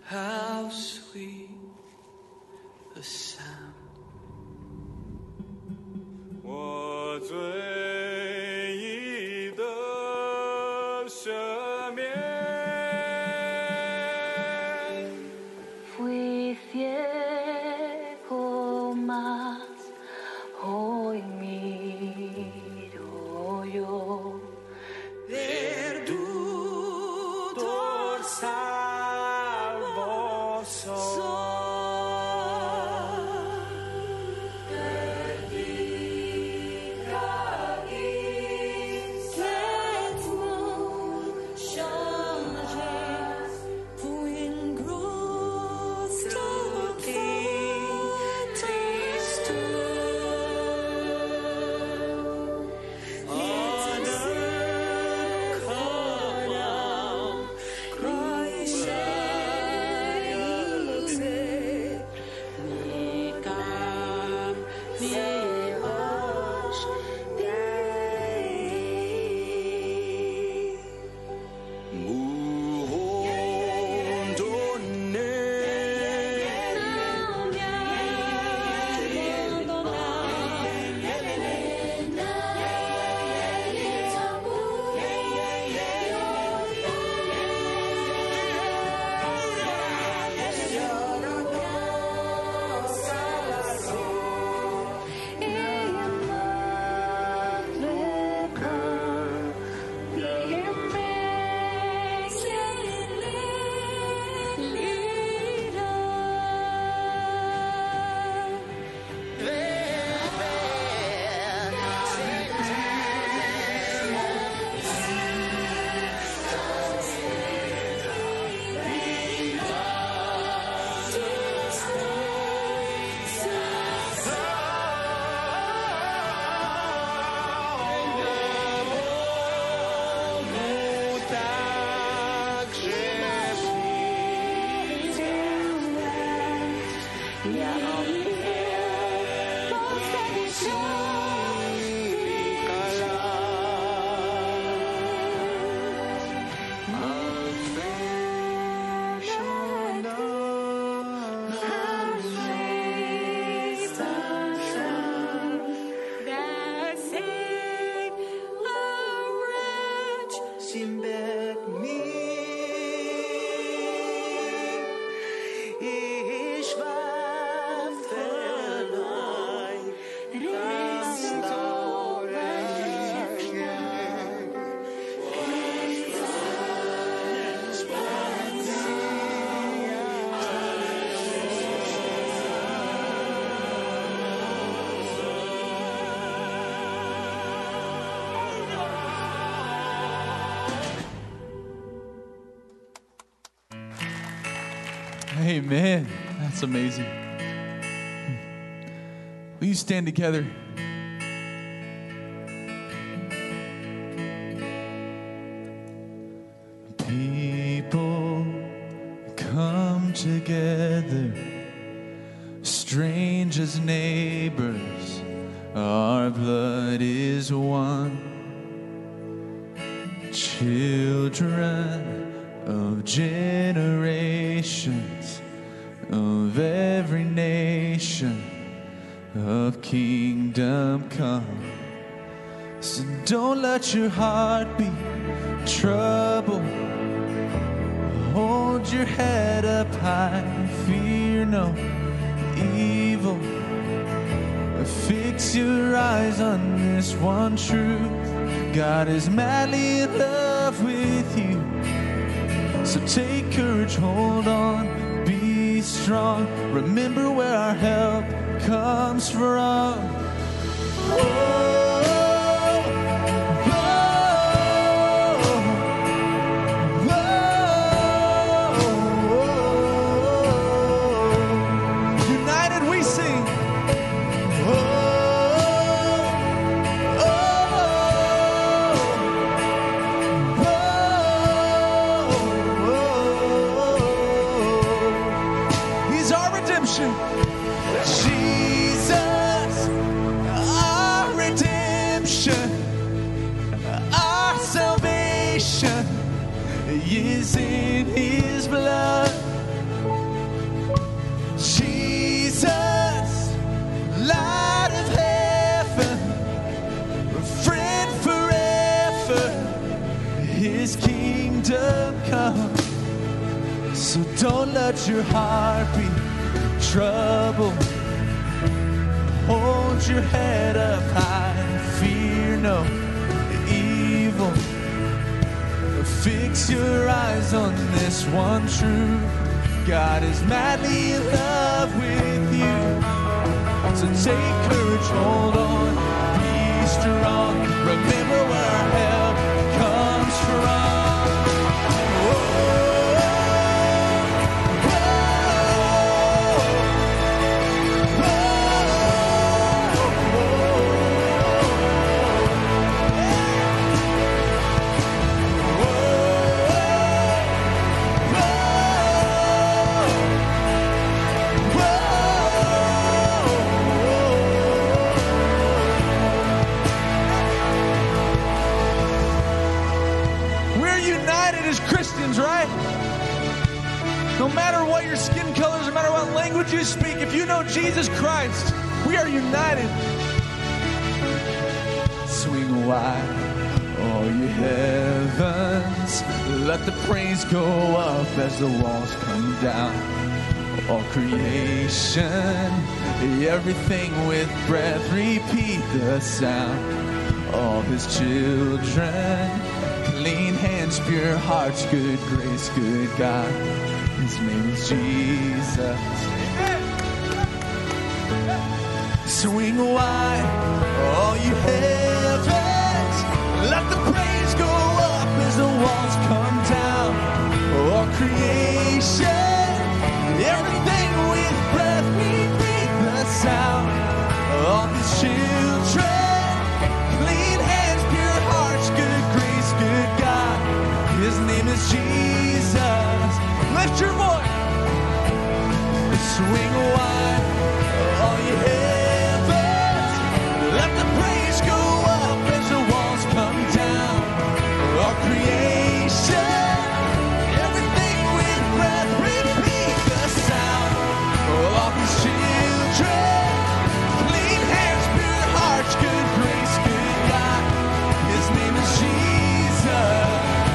how sweet the sound. 我罪已得赦免。 Fui ciego, mas hoy miro yo. Perdutor salvo soy. Amen. That's amazing. Will you stand together? People come together, strangers, neighbors, our blood is one. Children of generations, of every nation, of kingdom come. So don't let your heart be troubled. Hold your head up high, fear no evil. Fix your eyes on this one truth. God is madly in love with you. So take courage, hold on, be strong. Remember where our help comes from. United we sing. He's our redemption. Jesus, our redemption, our salvation is in His blood. Don't let your heart be troubled. Hold your head up high and fear no evil. Fix your eyes on this one truth. God is madly in love with you. So take courage, hold on, be strong. Remember where our help comes from. Right? No matter what your skin colors, no matter what language you speak, if you know Jesus Christ, we are united. Swing wide, all you heavens, let the praise go up as the walls come down. All creation, everything with breath, repeat the sound. All his children, clean hands, pure hearts, good grace, good God. His name is Jesus. Swing wide, all you heavens, let the praise go up as the walls come down. All creation, everything with breath, repeat the sound. All his children, clean hands, pure hearts, good grace, good God. His name is Jesus. Lift your voice. Swing wide, all you heavens, let the praise go up as the walls come down. All creation, everything with breath, repeat the sound. All his children, clean hands, pure hearts, good grace, good God. His name is Jesus.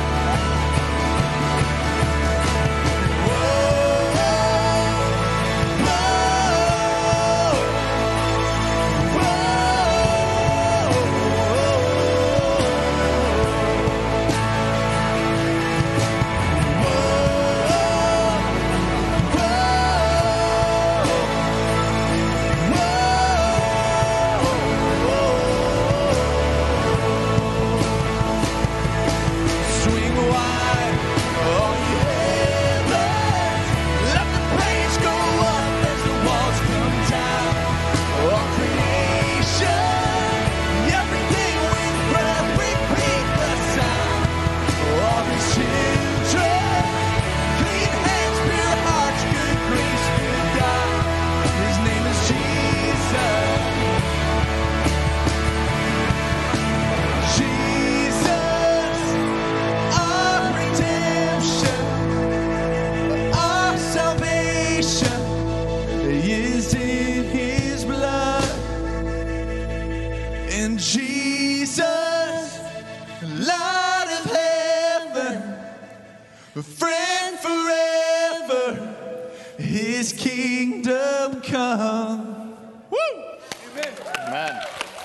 Friend forever, his kingdom come. Woo! Amen. Amen.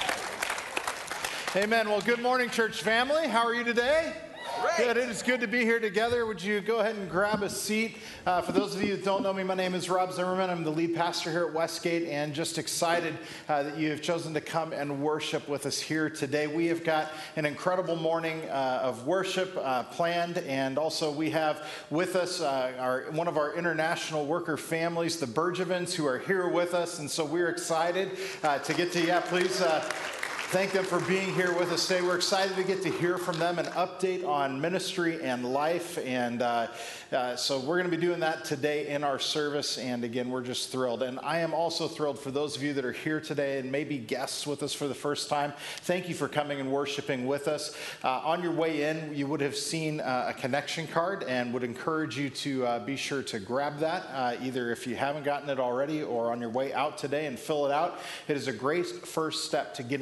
Amen. Well, good morning, church family. How are you today? Good. It is good to be here together. Would you go ahead and grab a seat? For those of you that don't know me, my name is Rob Zimmerman. I'm the lead pastor here at Westgate, and just excited that you have chosen to come and worship with us here today. We have got an incredible morning of worship planned, and also we have with us one of our international worker families, the Bergevins, who are here with us, and so we're excited to get to, please thank them for being here with us today. We're excited to get to hear from them, an update on ministry and life. And so we're going to be doing that today in our service. And again, we're just thrilled. And I am also thrilled for those of you that are here today and maybe guests with us for the first time. Thank you for coming and worshiping with us. On your way in, you would have seen a connection card, and would encourage you to be sure to grab that, either if you haven't gotten it already or on your way out today, and fill it out. It is a great first step to getting connected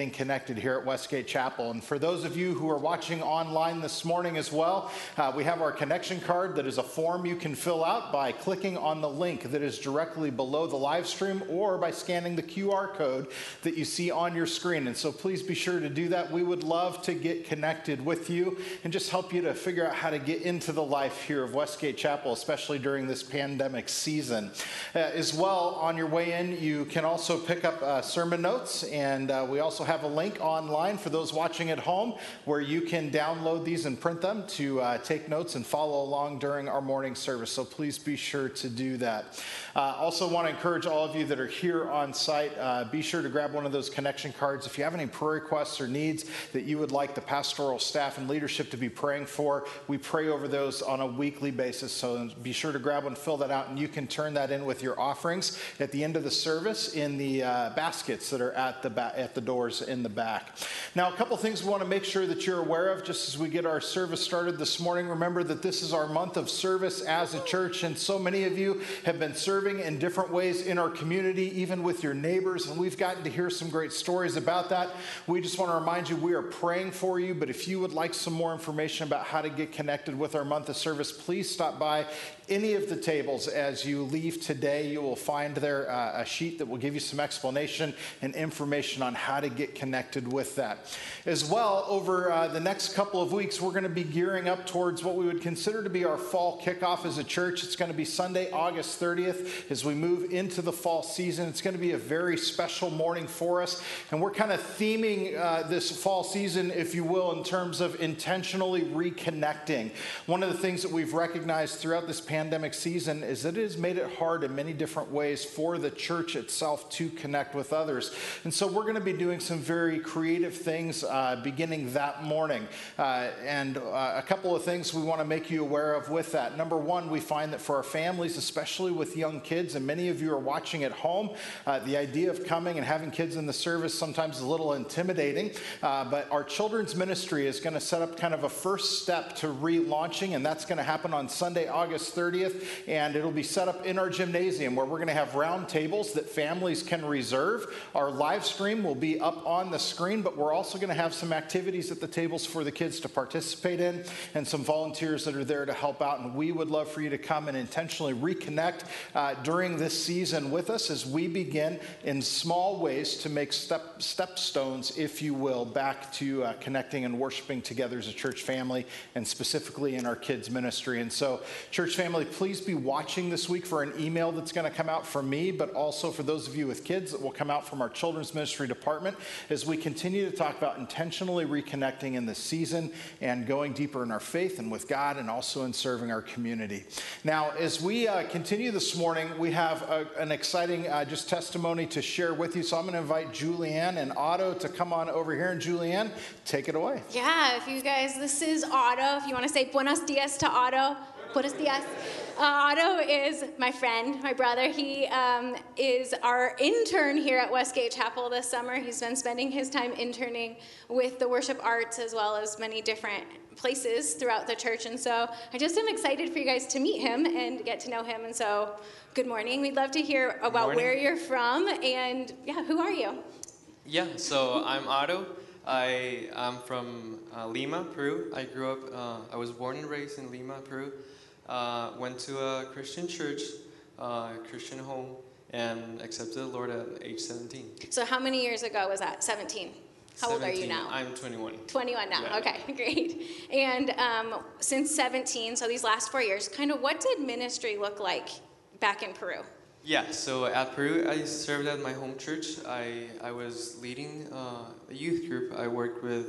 connected here at Westgate Chapel. And for those of you who are watching online this morning as well, we have our connection card that is a form you can fill out by clicking on the link that is directly below the live stream or by scanning the QR code that you see on your screen. And so please be sure to do that. We would love to get connected with you and just help you to figure out how to get into the life here of Westgate Chapel, especially during this pandemic season. As well, on your way in, you can also pick up sermon notes, and we also have a link online for those watching at home where you can download these and print them to take notes and follow along during our morning service. So please be sure to do that. Also want to encourage all of you that are here on site, be sure to grab one of those connection cards. If you have any prayer requests or needs that you would like the pastoral staff and leadership to be praying for, we pray over those on a weekly basis. So be sure to grab one, fill that out, and you can turn that in with your offerings at the end of the service in the baskets that are at the doors in the back. Now, a couple things we want to make sure that you're aware of just as we get our service started this morning. Remember that this is our month of service as a church, and so many of you have been serving in different ways in our community, even with your neighbors, and we've gotten to hear some great stories about that. We just want to remind you we are praying for you, but if you would like some more information about how to get connected with our month of service, please stop by any of the tables as you leave today. You will find there a sheet that will give you some explanation and information on how to get connected with that. As well, over the next couple of weeks, we're going to be gearing up towards what we would consider to be our fall kickoff as a church. It's going to be Sunday, August 30th, as we move into the fall season. It's going to be a very special morning for us, and we're kind of theming this fall season, if you will, in terms of intentionally reconnecting. One of the things that we've recognized throughout this pandemic season is that it has made it hard in many different ways for the church itself to connect with others. And so we're going to be doing some very creative things beginning that morning. And a couple of things we want to make you aware of with that. Number one, we find that for our families, especially with young kids, and many of you are watching at home, the idea of coming and having kids in the service sometimes is a little intimidating. But our children's ministry is going to set up kind of a first step to relaunching, and that's going to happen on Sunday, August 30th, and it'll be set up in our gymnasium where we're going to have round tables that families can reserve. Our live stream will be up on the screen, but we're also going to have some activities at the tables for the kids to participate in and some volunteers that are there to help out, and we would love for you to come and intentionally reconnect during this season with us as we begin in small ways to make stepstones, if you will, back to connecting and worshiping together as a church family, and specifically in our kids ministry. And so, church family, please be watching this week for an email that's going to come out from me, but also for those of you with kids that will come out from our children's ministry department as we continue to talk about intentionally reconnecting in this season and going deeper in our faith and with God, and also in serving our community. Now, as we continue this morning, we have an exciting just testimony to share with you. So I'm going to invite Julianne and Otto to come on over here. And Julianne, take it away. Yeah, if you guys, this is Otto. If you want to say buenos dias to Otto. Buenos dias. Otto is my friend, my brother. He is our intern here at Westgate Chapel this summer. He's been spending his time interning with the worship arts as well as many different places throughout the church. And so I just am excited for you guys to meet him and get to know him. And so good morning. We'd love to hear about where you're from. And yeah, who are you? Yeah, so I'm Otto. I'm from Lima, Peru. I was born and raised in Lima, Peru. Went to a Christian church, Christian home, and accepted the Lord at age 17. So how many years ago was that? 17? How 17, old are you now? I'm 21. 21 now, yeah. Okay, great. And since 17, so these last 4 years, kind of what did ministry look like back in Peru? Yeah, so at Peru, I served at my home church. I was leading a youth group. I worked with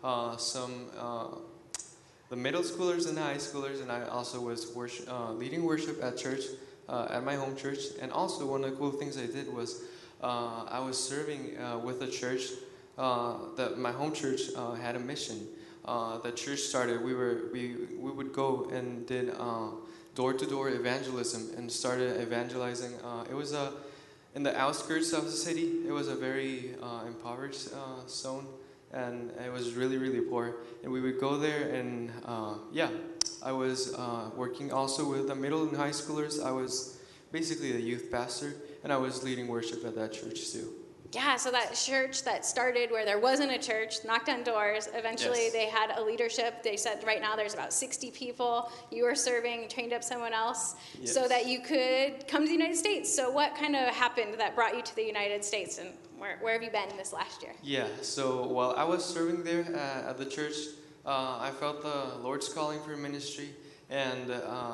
the middle schoolers and the high schoolers, and I also was leading worship at church, at my home church. And also one of the cool things I did was I was serving with a church that my home church had a mission. The church started. We would go and did door-to-door evangelism and started evangelizing. It was in the outskirts of the city. It was a very impoverished zone. And it was really, really poor. And we would go there and, I was working also with the middle and high schoolers. I was basically a youth pastor, and I was leading worship at that church too. Yeah, so that church that started where there wasn't a church, knocked on doors. Eventually, Yes. they had a leadership. They said right now there's about 60 people. You were serving, trained up someone else so Yes. that you could come to the United States. So what kind of happened that brought you to the United States, and where have you been this last year? Yeah, so while I was serving there at the church, I felt the Lord's calling for ministry. And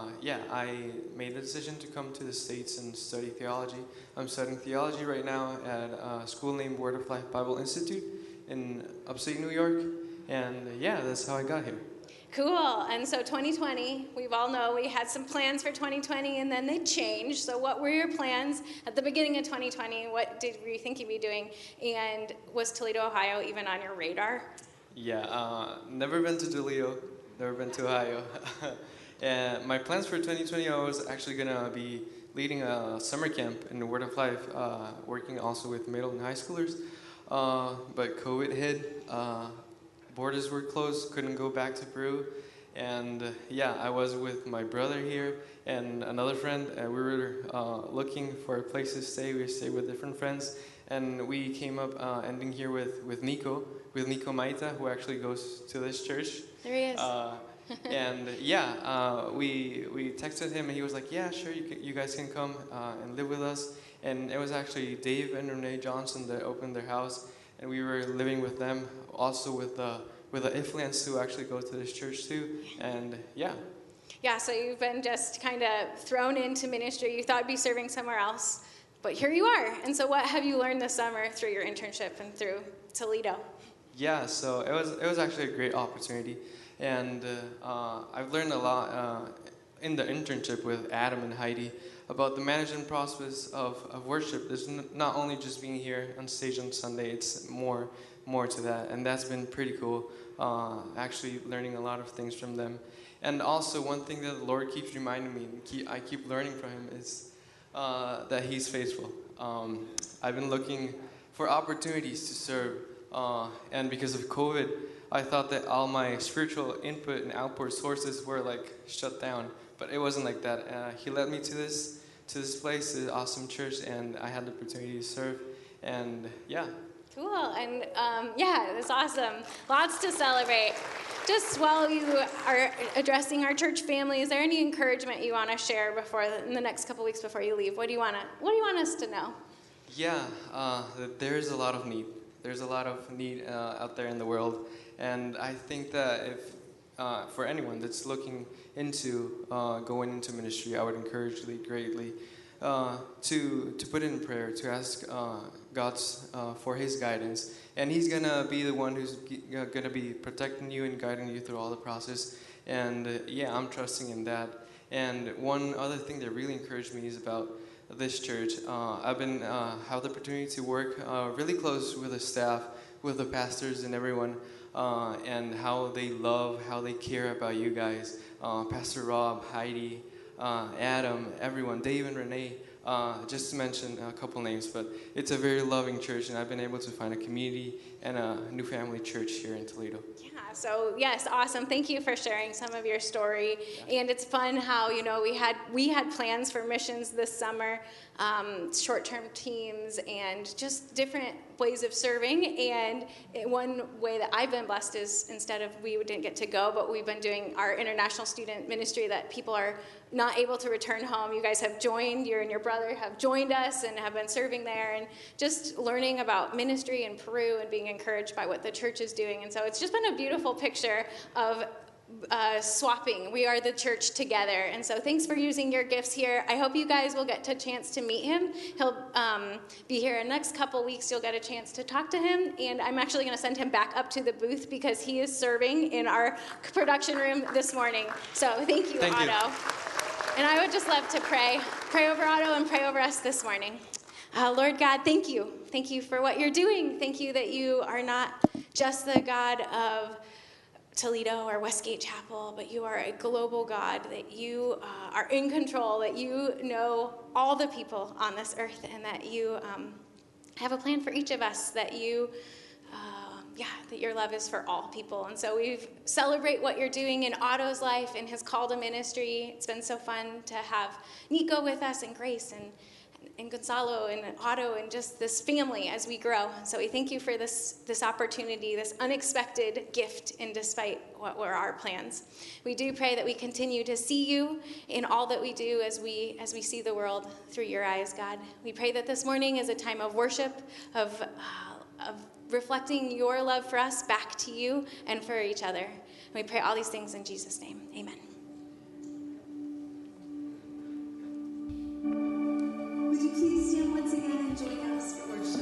I made the decision to come to the States and study theology. I'm studying theology right now at a school named Word of Life Bible Institute in upstate New York. And that's how I got here. Cool. And so 2020, we've all know we had some plans for 2020 and then they changed. So what were your plans at the beginning of 2020? What were you think you'd be doing? And was Toledo, Ohio even on your radar? Yeah, never been to Toledo, never been to Ohio. And my plans for 2020, I was actually going to be leading a summer camp in the Word of Life, working also with middle and high schoolers. But COVID hit, borders were closed, couldn't go back to Peru. And I was with my brother here and another friend, and we were looking for a place to stay. We stayed with different friends, and we came up ending here with Nico Maita, who actually goes to this church. There he is. And we texted him, and he was like, "Yeah, sure, you guys can come and live with us." And it was actually Dave and Renee Johnson that opened their house, and we were living with them, also with the Iflans who actually go to this church too. And Yeah, so you've been just kind of thrown into ministry. You thought you'd be serving somewhere else, but here you are. And so what have you learned this summer through your internship and through Toledo? Yeah, so it was actually a great opportunity. And I've learned a lot in the internship with Adam and Heidi about the management process of worship. There's not only just being here on stage on Sunday, it's more to that. And that's been pretty cool, actually learning a lot of things from them. And also one thing that the Lord keeps reminding me, and I keep learning from Him, is that He's faithful. I've been looking for opportunities to serve, and because of COVID, I thought that all my spiritual input and output sources were like shut down, but it wasn't like that. He led me to this place, this awesome church, and I had the opportunity to serve, and Cool, and that's awesome. Lots to celebrate. Just while you are addressing our church family, is there any encouragement you want to share in the next couple weeks before you leave? What do you want us to know? There's a lot of need. There's a lot of need out there in the world, and I think that if for anyone that's looking into going into ministry, I would encourage greatly to put in prayer, to ask God's for His guidance, and He's gonna be the one who's gonna be protecting you and guiding you through all the process. And I'm trusting in that. And one other thing that really encouraged me is about this church. I've been have the opportunity to work really close with the staff, with the pastors and everyone, and how they love, how they care about you guys. Pastor Rob, Heidi, Adam, everyone, Dave and Renee, just to mention a couple names, but it's a very loving church, and I've been able to find a community and a new family church here in Toledo. Yeah, so yes, awesome. Thank you for sharing some of your story. And it's fun how, we had plans for missions this summer, short-term teams, and just different ways of serving. And one way that I've been blessed is we didn't get to go, but we've been doing our international student ministry that people are not able to return home. You guys have joined, you and your brother have joined us and have been serving there, and just learning about ministry in Peru and being encouraged by what the church is doing. And so it's just been a beautiful picture of swapping. We are the church together. And so thanks for using your gifts here. I hope you guys will get a chance to meet him. He'll be here in the next couple weeks. You'll get a chance to talk to him. And I'm actually going to send him back up to the booth because he is serving in our production room this morning. So thank you, Otto. And I would just love to pray over Otto and pray over us this morning. Lord God, thank you. Thank you for what you're doing. Thank you that you are not just the God of Toledo or Westgate Chapel, but you are a global God, that you are in control, that you know all the people on this earth, and that you have a plan for each of us, that that your love is for all people. And so we celebrate what you're doing in Otto's life and his call to ministry. It's been so fun to have Nico with us and Grace Gonzalo and Otto and just this family as we grow. So we thank you for this opportunity, this unexpected gift, and despite what were our plans. We do pray that we continue to see you in all that we do as we see the world through your eyes, God. We pray that this morning is a time of worship, of reflecting your love for us back to you and for each other. And we pray all these things in Jesus' name. Amen. Would you please stand once again and join us for worship?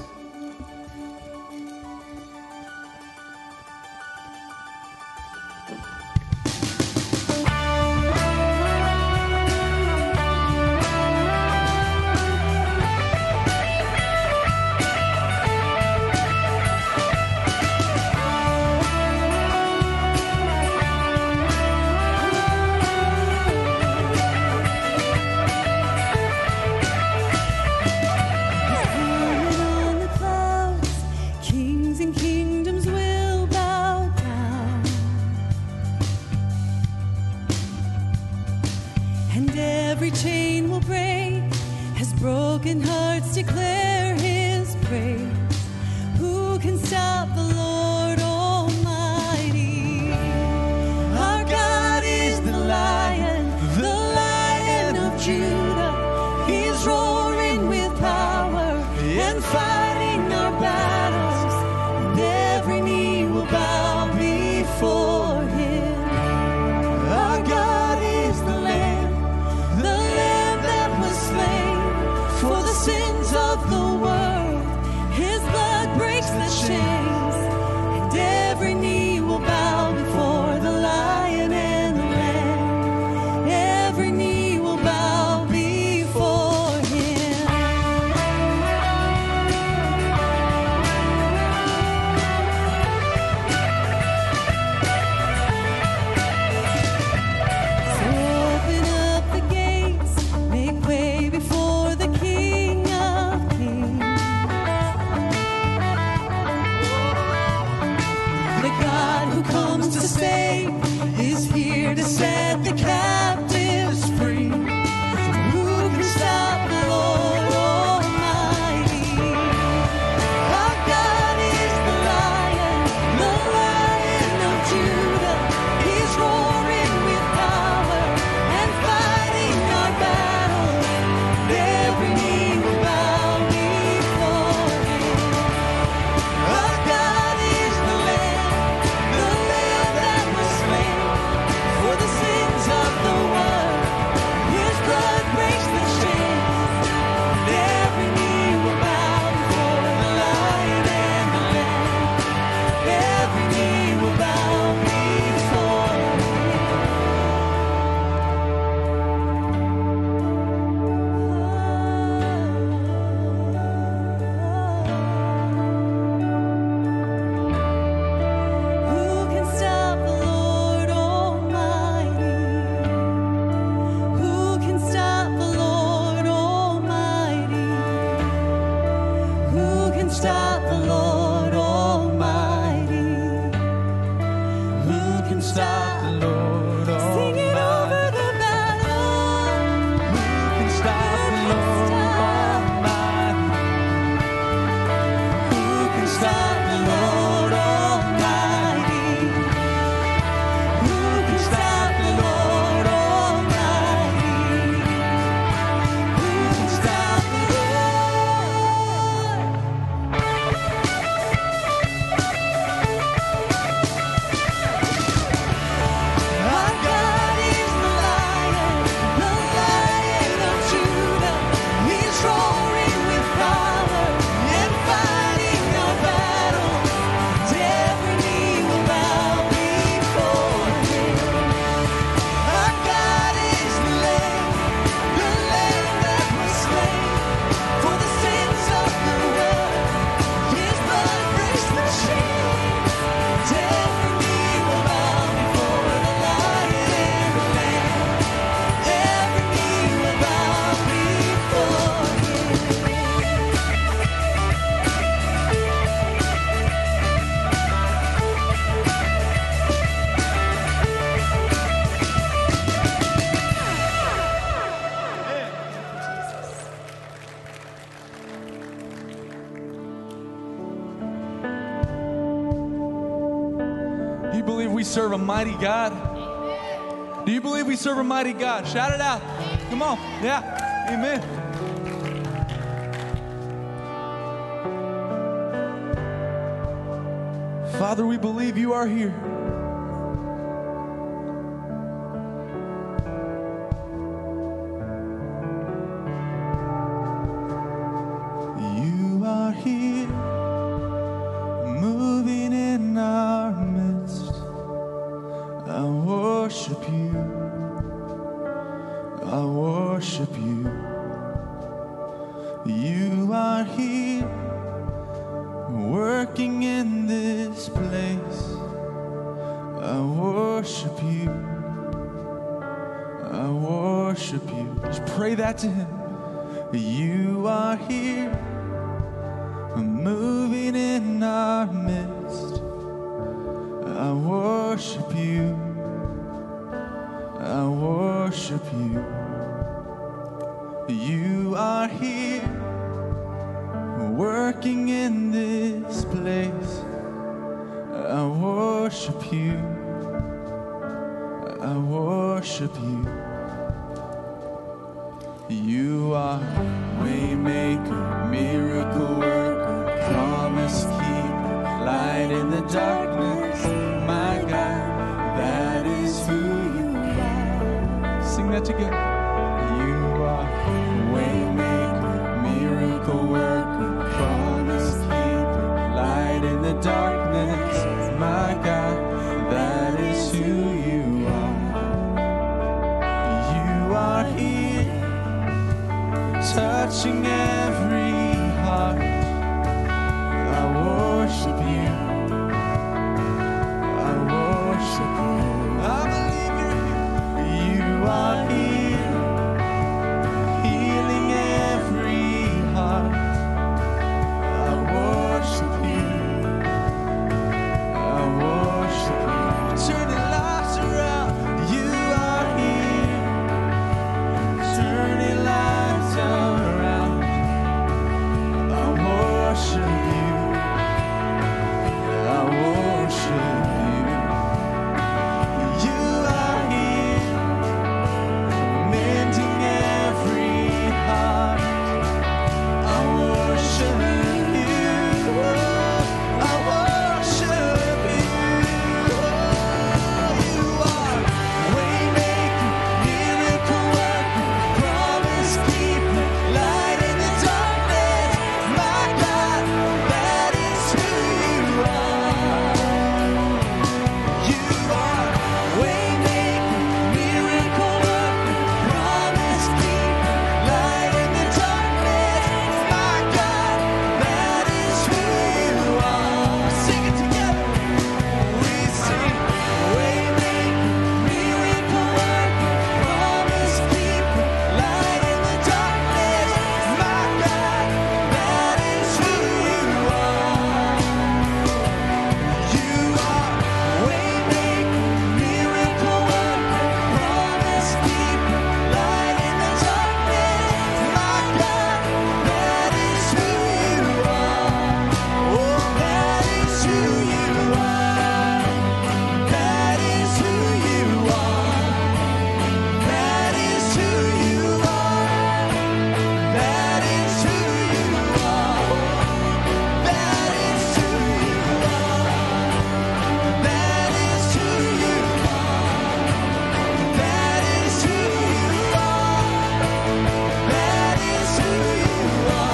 we serve a mighty God? Do you believe we serve a mighty God? Shout it out. Come on. Yeah. Amen. Father, we believe you are here. You are here, moving in our midst. I worship you. I worship you. You are here, working in this place. I worship you. I worship you. Just pray that to him. You are here, moving in our midst. I worship you. I worship you. You are here, working in this place. I worship you. I worship you. You are waymaker, miracle worker, promise keeper, light in the darkness. My God, that is who you are. Sing that together. You are waymaker, miracle worker, promise keeper, light in the darkness. My God, that is who you are. You are here, touching every heart. I worship you. I worship you. I believe you're here. You are here, healing every heart. I worship you. I worship you. Turning lives around. You are here, turning lives around. I worship you. I worship you. You are here, mending every heart. I worship you. I worship you. You are waymaker, miracle worker, promise keeper, light in the darkness. My God, that is who you are. You are waymaker, miracle worker, promise keeper, light in the darkness. My God, that is who you are. Sing it together. We sing waymaker, miracle worker, promise keeper, light in the darkness. My God, that is who you are. You are waymaker, miracle worker, promise keeper, light in the darkness. My God, that is who you are. Oh, that is who you are. That is who you are. That is who you are. That is who you are. That is who you are. That is who you are. That is who you are. That is who you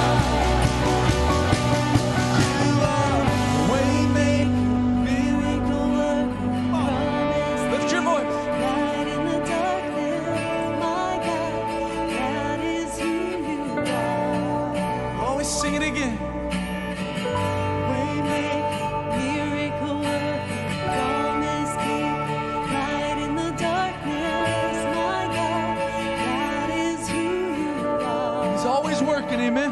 are. You are waymaker, miracle worker, promise. Lift your voice. Light in the darkness, my God, that is who you are. Always sing it again. Waymaker, miracle worker, promise keeper, light in the darkness, my God, that is who you are. He's always working, amen.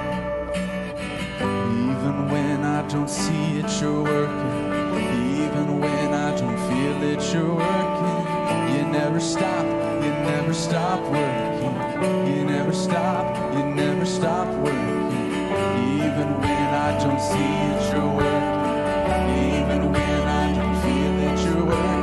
Even when I don't see it, you're working. Even when I don't feel it, you're working. You never stop, you never stop working. You never stop, you never stop working. Even when I don't see it, you're working. Even when I don't feel it, you're working.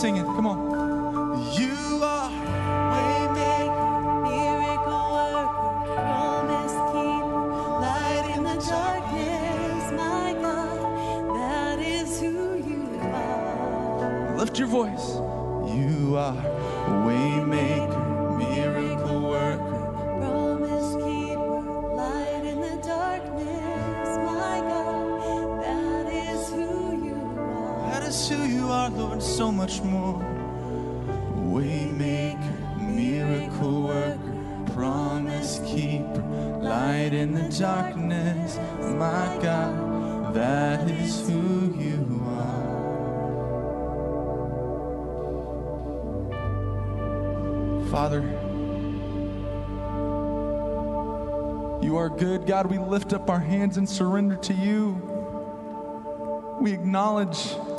sing it. Come on. You are Waymaker, miracle worker, promise keeper, light in the darkness, my God, that is who you are. Lift your voice. You are waymaker, miracle worker. Promise keeper, light in the darkness, my God, that is who you are. That is who you are, Lord, so much more. Waymaker, miracle worker, promise keeper, light in the darkness, my God, that is who you are. Father, you are good. God, we lift up our hands and surrender to you. We acknowledge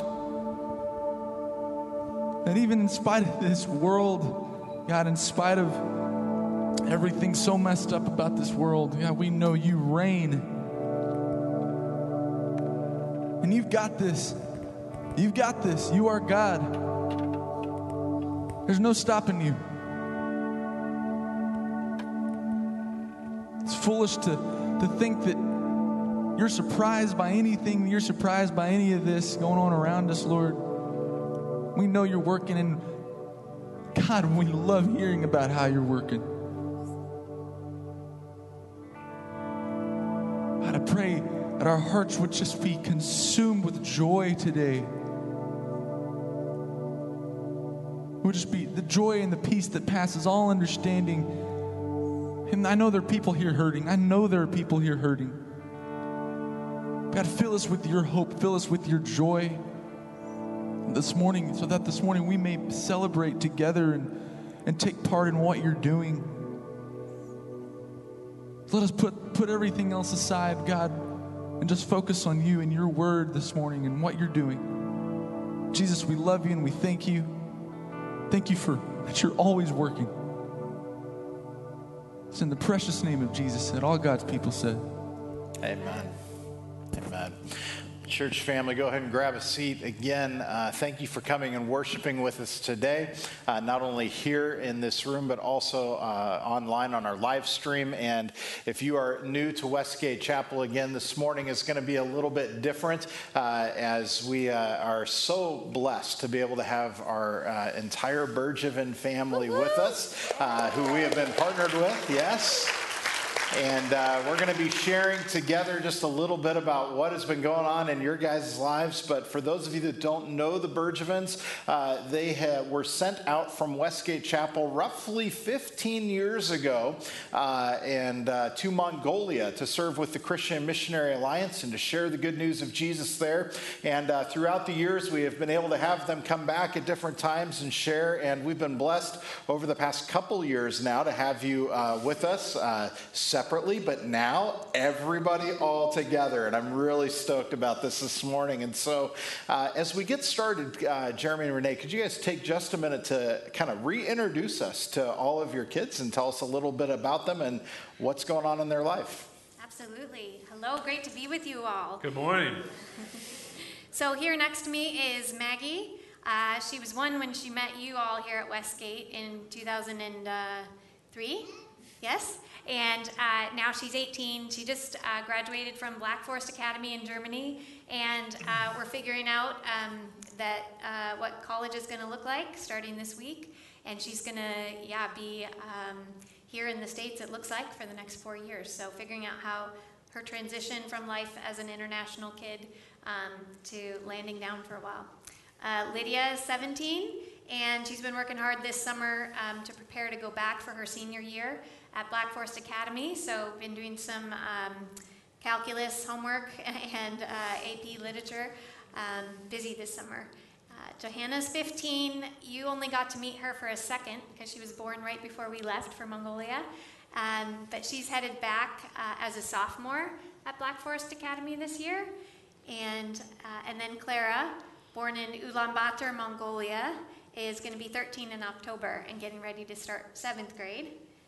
that even in spite of this world, God, in spite of everything so messed up about this world, God, we know you reign. And you've got this. You've got this. You are God. There's no stopping you. It's foolish to think that you're surprised by anything, you're surprised by any of this going on around us, Lord. We know you're working, and God, we love hearing about how you're working. God, I pray that our hearts would just be consumed with joy today. It would just be the joy and the peace that passes all understanding. And I know there are people here hurting. I know there are people here hurting. God, fill us with your hope. Fill us with your joy this morning, so that this morning we may celebrate together and take part in what you're doing. Let us put everything else aside, God, and just focus on you and your word this morning and what you're doing. Jesus, we love you and we thank you. Thank you for that you're always working. It's in the precious name of Jesus that all God's people said. Amen. Amen. Church family, go ahead and grab a seat. Again, thank you for coming and worshiping with us today, not only here in this room, but also online on our live stream. And if you are new to Westgate Chapel, again, this morning is going to be a little bit different as we are so blessed to be able to have our entire Bergevin family with us, who we have been partnered with. Yes. And we're going to be sharing together just a little bit about what has been going on in your guys' lives. But for those of you that don't know the Bergevins, they were sent out from Westgate Chapel roughly 15 years ago and to Mongolia to serve with the Christian Missionary Alliance and to share the good news of Jesus there. And throughout the years, we have been able to have them come back at different times and share. And we've been blessed over the past couple years now to have you with us separately, but now everybody all together, and I'm really stoked about this morning. And so as we get started, Jeremy and Renee, could you guys take just a minute to kind of reintroduce us to all of your kids and tell us a little bit about them and what's going on in their life? Absolutely. Hello, great to be with you all. Good morning. So here next to me is Maggie. She was one when she met you all here at Westgate in 2003. Yes? And now she's 18. She just graduated from Black Forest Academy in Germany. And we're figuring out what college is going to look like starting this week. And she's going to, be here in the States, it looks like, for the next 4 years. So figuring out how her transition from life as an international kid to landing down for a while. Lydia is 17, and she's been working hard this summer to prepare to go back for her senior year at Black Forest Academy. So been doing some calculus homework and AP literature. Busy this summer. Johanna's 15. You only got to meet her for a second because she was born right before we left for Mongolia. But she's headed back as a sophomore at Black Forest Academy this year. And then Clara, born in Ulaanbaatar, Mongolia, is going to be 13 in October and getting ready to start 7th grade.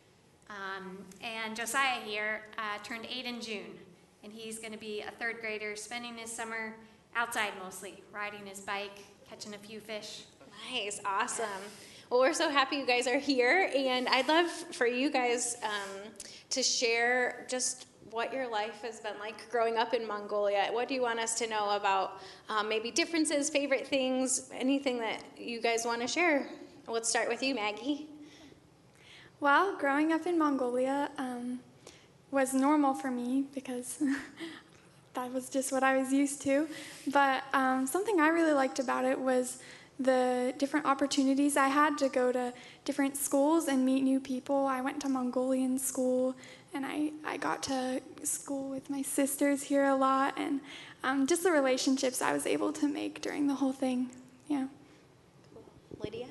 And Josiah here turned 8 in June, and he's going to be a 3rd grader, spending his summer outside mostly, riding his bike, catching a few fish. Nice, awesome. Well, we're so happy you guys are here, and I'd love for you guys to share just what your life has been like growing up in Mongolia. What do you want us to know about maybe differences, favorite things, anything that you guys want to share? Let's start with you, Maggie. Well, growing up in Mongolia was normal for me because that was just what I was used to. But something I really liked about it was the different opportunities I had to go to different schools and meet new people. I went to Mongolian school, and I got to school with my sisters here a lot, and just the relationships I was able to make during the whole thing. Yeah. Lydia?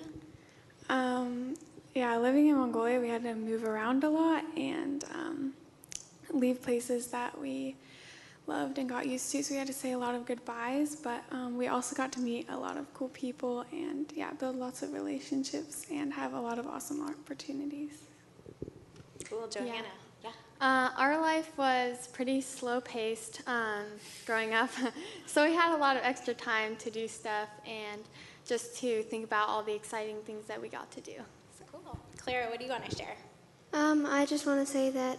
Yeah, living in Mongolia, we had to move around a lot and leave places that we loved and got used to, so we had to say a lot of goodbyes, but we also got to meet a lot of cool people and build lots of relationships and have a lot of awesome opportunities. Cool. Johanna? Yeah. Our life was pretty slow-paced growing up, so we had a lot of extra time to do stuff and just to think about all the exciting things that we got to do. Cool. Clara, what do you want to share? I just want to say that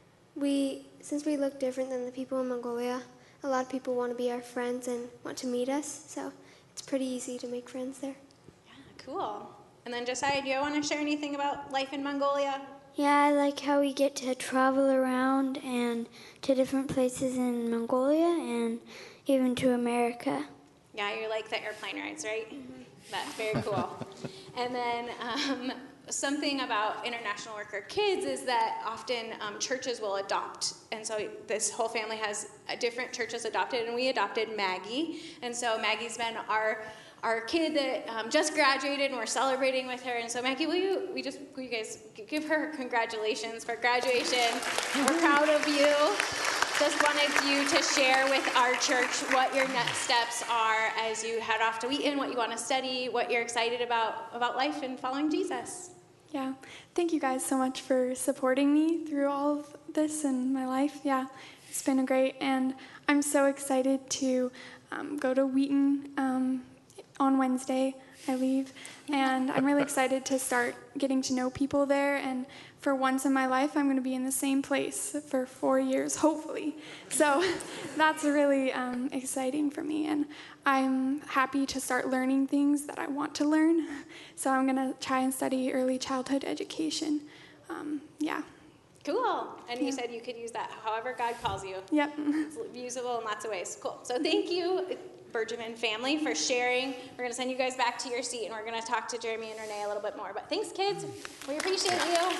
since we look different than the people in Mongolia, a lot of people want to be our friends and want to meet us, so it's pretty easy to make friends there. Yeah, cool. And then Josiah, do you want to share anything about life in Mongolia? Yeah, I like how we get to travel around and to different places in Mongolia and even to America. Yeah, you like the airplane rides, right? Mm-hmm. That's very cool. And then something about International Worker Kids is that often churches will adopt. And so this whole family has different churches adopted, and we adopted Maggie. And so Maggie's been our kid that just graduated, and we're celebrating with her. And so Maggie, will you guys give her congratulations for graduation? We're proud of you. Just wanted you to share with our church what your next steps are as you head off to Wheaton, what you want to study, what you're excited about life and following Jesus. Yeah, thank you guys so much for supporting me through all of this in my life. Yeah, it's been great, and I'm so excited to go to Wheaton on Wednesday. I leave, and I'm really excited to start getting to know people there, and for once in my life, I'm going to be in the same place for 4 years, hopefully. So that's really exciting for me, and I'm happy to start learning things that I want to learn. So I'm going to try and study early childhood education. Yeah. Cool. And you said you could use that however God calls you. Yep. It's usable in lots of ways. Cool. So thank you, Bergman family, for sharing. We're going to send you guys back to your seat, and we're going to talk to Jeremy and Renee a little bit more. But thanks, kids. We appreciate you.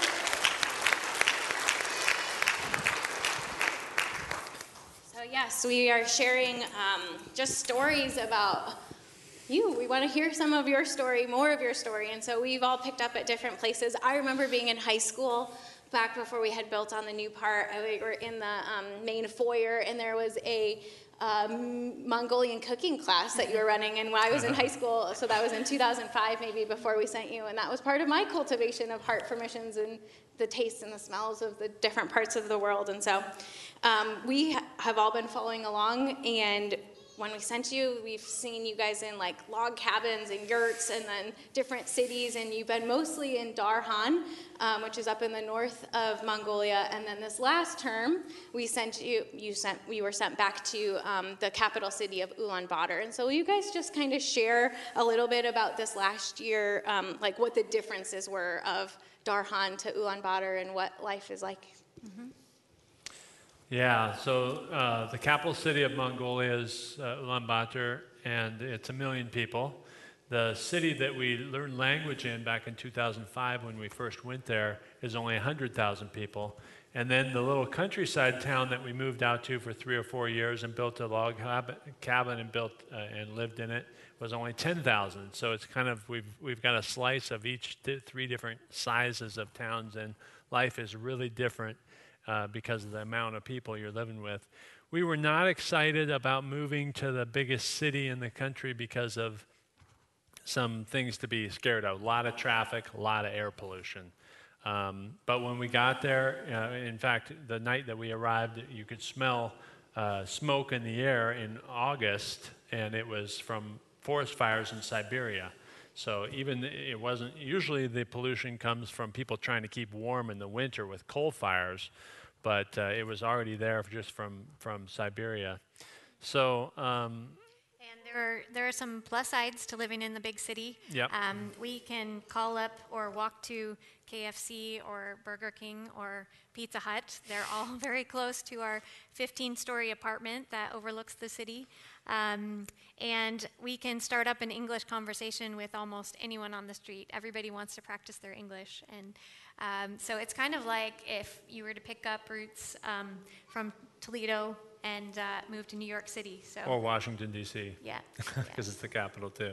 So yes, we are sharing just stories about you. We want to hear some of your story, more of your story. And so we've all picked up at different places. I remember being in high school back before we had built on the new part. We were in the main foyer, and there was a Mongolian cooking class that you were running. And when I was in high school, so that was in 2005, maybe before we sent you. And that was part of my cultivation of heart for missions and the tastes and the smells of the different parts of the world. And so we have all been following along, and when we sent you, we've seen you guys in like log cabins and yurts and then different cities, and you've been mostly in Darhan, which is up in the north of Mongolia. And then this last term, we were sent back to the capital city of Ulaanbaatar. And so will you guys just kind of share a little bit about this last year, like what the differences were of Darhan to Ulaanbaatar and what life is like? Mm-hmm. Yeah, so the capital city of Mongolia is Ulaanbaatar, and it's 1 million people. The city that we learned language in back in 2005 when we first went there is only 100,000 people. And then the little countryside town that we moved out to for 3 or 4 years and built a log cabin and and lived in it was only 10,000. So it's kind of, we've got a slice of each 3 different sizes of towns, and life is really different because of the amount of people you're living with. We were not excited about moving to the biggest city in the country because of some things to be scared of. A lot of traffic, a lot of air pollution. But when we got there, in fact, the night that we arrived, you could smell smoke in the air in August, and it was from forest fires in Siberia. So even it wasn't, usually the pollution comes from people trying to keep warm in the winter with coal fires, but it was already there just from Siberia. So, And there are some plus sides to living in the big city. Yep. We can call up or walk to KFC or Burger King or Pizza Hut. They're all very close to our 15-story apartment that overlooks the city. And we can start up an English conversation with almost anyone on the street. Everybody wants to practice their English. And so it's kind of like if you were to pick up roots from Toledo and move to New York City. So. Or Washington, D.C. Yeah. Because it's the capital, too.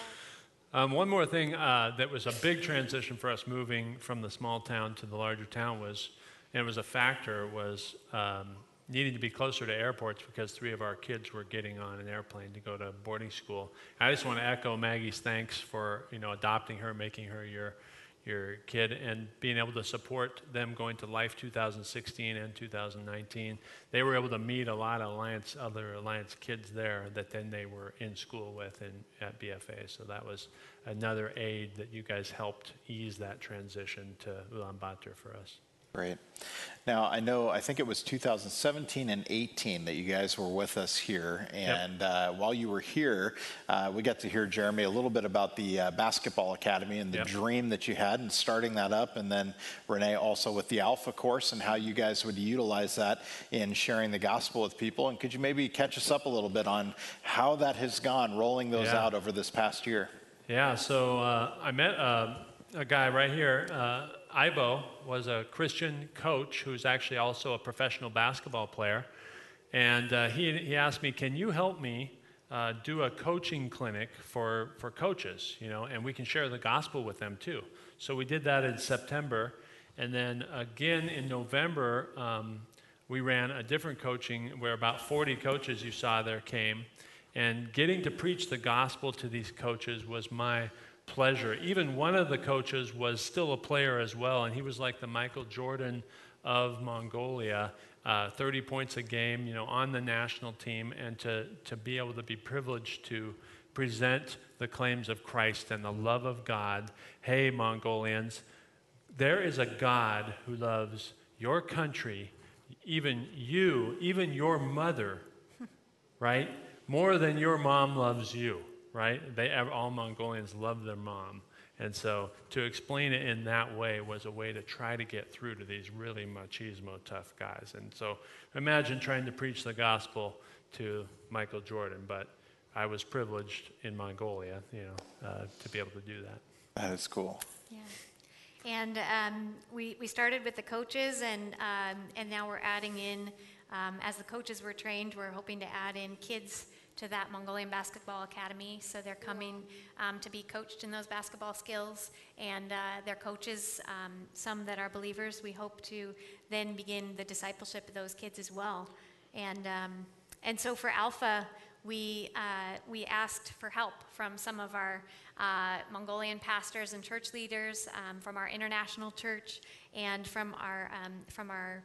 Yeah. One more thing that was a big transition for us moving from the small town to the larger town was, and it was a factor, was needing to be closer to airports because 3 of our kids were getting on an airplane to go to boarding school. I just want to echo Maggie's thanks for adopting her, making her your kid, and being able to support them going to Life 2016 and 2019. They were able to meet a lot of other Alliance kids there that then they were in school with at BFA. So that was another aid that you guys helped ease that transition to Ulaanbaatar for us. Great. Now, I think it was 2017 and 18 that you guys were with us here. And while you were here, we got to hear, Jeremy, a little bit about the basketball academy and the dream that you had in starting that up. And then Renee also with the Alpha course and how you guys would utilize that in sharing the gospel with people. And could you maybe catch us up a little bit on how that has gone, rolling those out over this past year? Yeah, so I met a guy right here. Ibo was a Christian coach who's actually also a professional basketball player. And he asked me, can you help me do a coaching clinic for coaches, and we can share the gospel with them too. So we did that in September. And then again in November, we ran a different coaching where about 40 coaches you saw there came. And getting to preach the gospel to these coaches was my pleasure. Even one of the coaches was still a player as well, and he was like the Michael Jordan of Mongolia, 30 points a game, on the national team, and to be able to be privileged to present the claims of Christ and the love of God. Hey, Mongolians, there is a God who loves your country, even you, even your mother, right? More than your mom loves you. Right? All Mongolians love their mom. And so to explain it in that way was a way to try to get through to these really machismo tough guys. And so imagine trying to preach the gospel to Michael Jordan, but I was privileged in Mongolia, to be able to do that. That is cool. Yeah. And we started with the coaches, and now we're adding in, as the coaches were trained, we're hoping to add in kids to that Mongolian Basketball Academy. So they're coming to be coached in those basketball skills, and their coaches, some that are believers, we hope to then begin the discipleship of those kids as well. And so for Alpha, we asked for help from some of our Mongolian pastors and church leaders, from our international church, and from our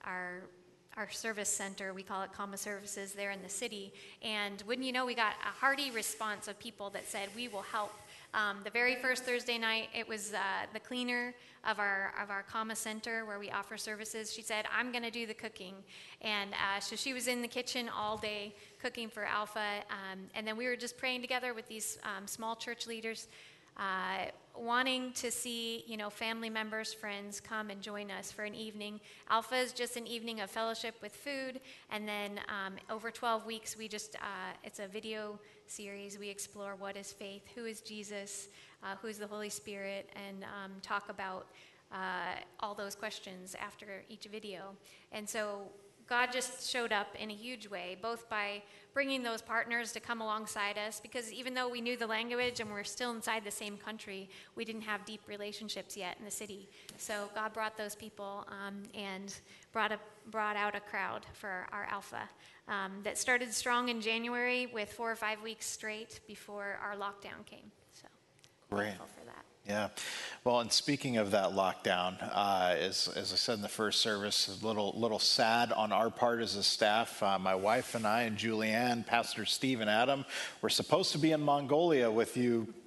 service center. We call it Comma Services there in the city. And wouldn't you know, we got a hearty response of people that said, we will help. The very first Thursday night, it was the cleaner of our Comma Center where we offer services. She said, I'm going to do the cooking. And so she was in the kitchen all day cooking for Alpha. And then we were just praying together with these small church leaders, wanting to see, family members, friends come and join us for an evening. Alpha is just an evening of fellowship with food, and then over 12 weeks, we just, it's a video series. We explore what is faith, who is Jesus, who is the Holy Spirit, and talk about all those questions after each video. And so God just showed up in a huge way, both by bringing those partners to come alongside us, because even though we knew the language and we're still inside the same country, we didn't have deep relationships yet in the city. So God brought those people and brought out a crowd for our Alpha that started strong in January with 4 or 5 weeks straight before our lockdown came. So grateful for that. Yeah. Well, and speaking of that lockdown, as I said in the first service, a little sad on our part as a staff. My wife and I and Julianne, Pastor Steve and Adam, were supposed to be in Mongolia with you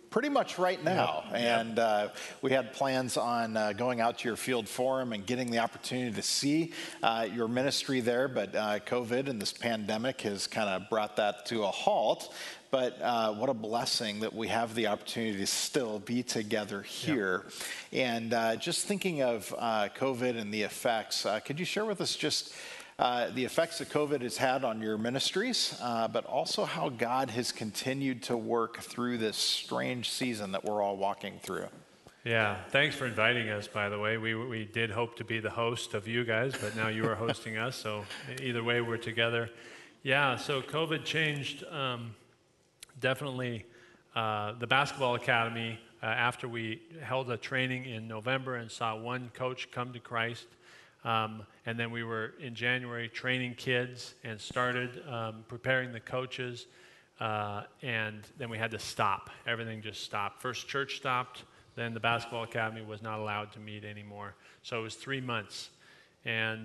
pretty much right now. And we had plans on going out to your field forum and getting the opportunity to see your ministry there, but COVID and this pandemic has kind of brought that to a halt. But what a blessing that we have the opportunity to still be together here. And just thinking of COVID and the effects, could you share with us just the effects that COVID has had on your ministries, but also how God has continued to work through this strange season that we're all walking through? Yeah, thanks for inviting us, by the way. We did hope to be the host of you guys, but now you are hosting us, so either way, we're together. Yeah, so COVID changed definitely the basketball academy. After we held a training in November and saw one coach come to Christ, and then we were in January training kids and started preparing the coaches, and then we had to stop. Everything just stopped. First church stopped, then the basketball academy was not allowed to meet anymore. So it was 3 months. And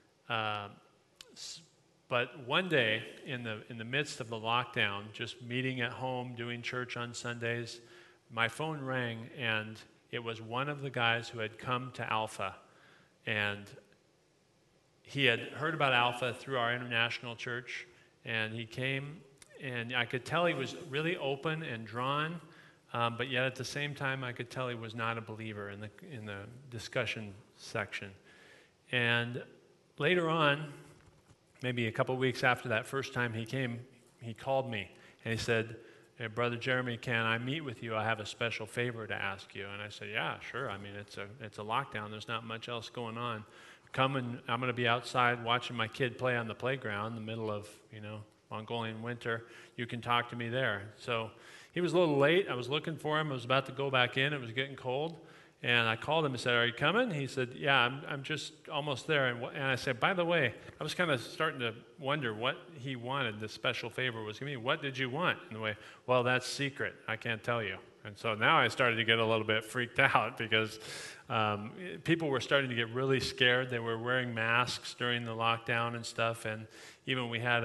but one day in the midst of the lockdown, just meeting at home, doing church on Sundays, my phone rang, and it was one of the guys who had come to Alpha. And he had heard about Alpha through our international church, and he came, and I could tell he was really open and drawn, but yet at the same time, I could tell he was not a believer in the discussion section. And later on, maybe a couple weeks after that first time he came, he called me, and he said, "Hey, Brother Jeremy, can I meet with you? I have a special favor to ask you." And I said, "Yeah, sure. I mean, it's a lockdown. There's not much else going on. Come and I'm going to be outside watching my kid play on the playground in the middle of, Mongolian winter. You can talk to me there." So he was a little late. I was looking for him. I was about to go back in. It was getting cold. And I called him and said, "Are you coming?" He said, "Yeah, I'm just almost there." And I said, "By the way," I was kind of starting to wonder what he wanted, the special favor was going to be. "What did you want?" In the way, "Well, that's secret. I can't tell you." And so now I started to get a little bit freaked out because people were starting to get really scared. They were wearing masks during the lockdown and stuff. And even we had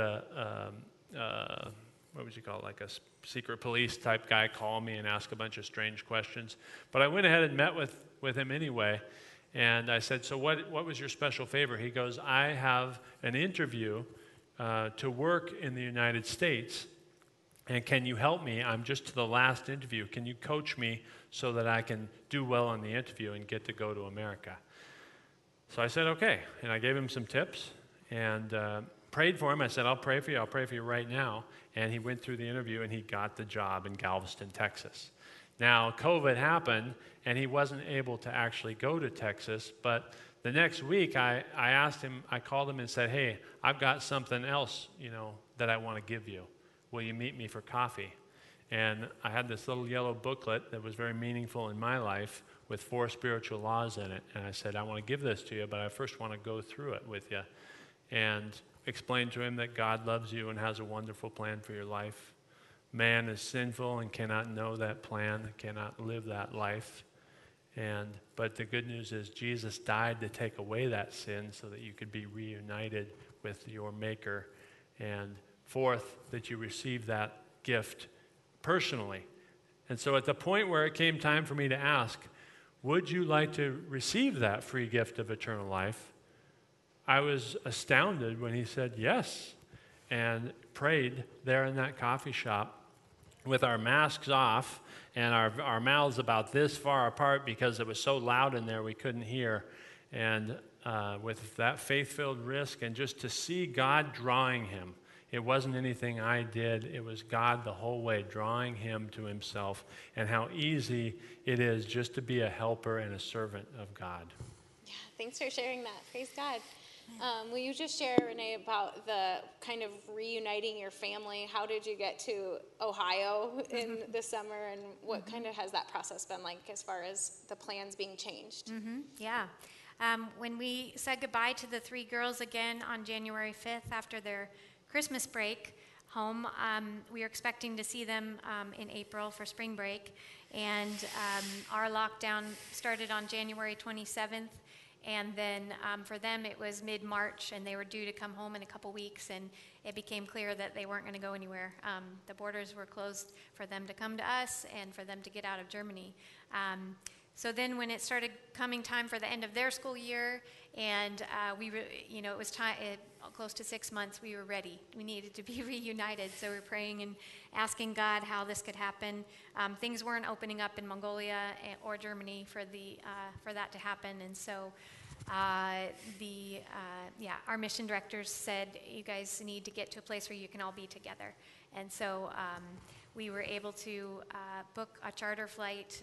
what would you call it, like a secret police type guy call me and ask a bunch of strange questions. But I went ahead and met with him anyway. And I said, "So what was your special favor?" He goes, "I have an interview to work in the United States. And can you help me? I'm just to the last interview. Can you coach me so that I can do well on the interview and get to go to America?" So I said, "Okay." And I gave him some tips and prayed for him. I said, "I'll pray for you. I'll pray for you right now." And he went through the interview and he got the job in Galveston, Texas. Now, COVID happened and he wasn't able to actually go to Texas, but the next week I asked him, I called him and said, "Hey, I've got something else, that I want to give you. Will you meet me for coffee?" And I had this little yellow booklet that was very meaningful in my life with 4 spiritual laws in it. And I said, "I want to give this to you, but I first want to go through it with you." And explain to him that God loves you and has a wonderful plan for your life. Man is sinful and cannot know that plan, cannot live that life. But the good news is Jesus died to take away that sin so that you could be reunited with your Maker. And fourth, that you receive that gift personally. And so at the point where it came time for me to ask, "Would you like to receive that free gift of eternal life?" I was astounded when he said yes, and prayed there in that coffee shop with our masks off and our mouths about this far apart because it was so loud in there we couldn't hear. And with that faith-filled risk, and just to see God drawing him. It wasn't anything I did. It was God the whole way drawing him to himself, and how easy it is just to be a helper and a servant of God. Yeah, thanks for sharing that. Praise God. Will you just share, Renee, about the kind of reuniting your family? How did you get to Ohio in the summer, and what kind of has that process been like as far as the plans being changed? Yeah. When we said goodbye to the 3 girls again on January 5th after their Christmas break home, we were expecting to see them in April for spring break, and our lockdown started on January 27th. And then for them, it was mid-March, and they were due to come home in a couple weeks, and it became clear that they weren't going to go anywhere. The borders were closed for them to come to us and for them to get out of Germany. So then when it started coming time for the end of their school year, and it was time, close to 6 months, we were ready. We needed to be reunited, so we were praying and asking God how this could happen. Things weren't opening up in Mongolia or Germany for that to happen, and so our mission directors said, you guys need to get to a place where you can all be together. And so we were able to book a charter flight.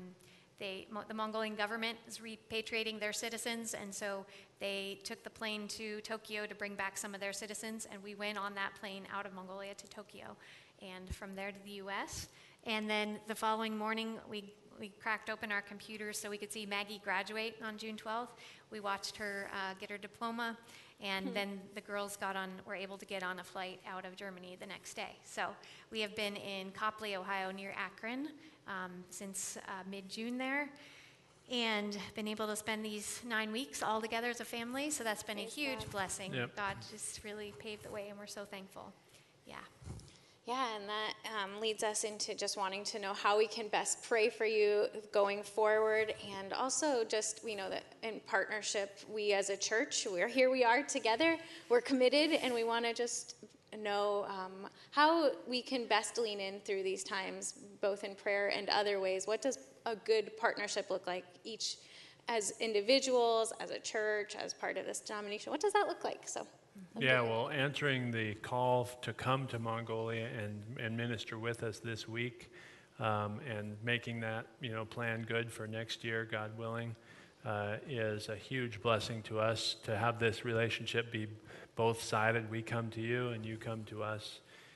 The Mongolian government is repatriating their citizens, and so they took the plane to Tokyo to bring back some of their citizens, and we went on that plane out of Mongolia to Tokyo, and from there to the U.S. And then the following morning, we cracked open our computers so we could see Maggie graduate on June 12th. We watched her get her diploma, and then the girls were able to get on a flight out of Germany the next day. So we have been in Copley, Ohio, near Akron, since mid-June there, and been able to spend these 9 weeks all together as a family. So that's been a huge blessing. Yep. God just really paved the way, and we're so thankful. Yeah. Yeah, and that leads us into just wanting to know how we can best pray for you going forward. And also just, we know that in partnership, we as a church, we are together, we're committed, and we want to just know how we can best lean in through these times, both in prayer and other ways. What does a good partnership look like, each as individuals, as a church, as part of this denomination? What does that look like? So. Yeah, well, answering the call to come to Mongolia and minister with us this week, and making that plan good for next year, God willing, is a huge blessing to us. To have this relationship be both-sided, we come to you and you come to us,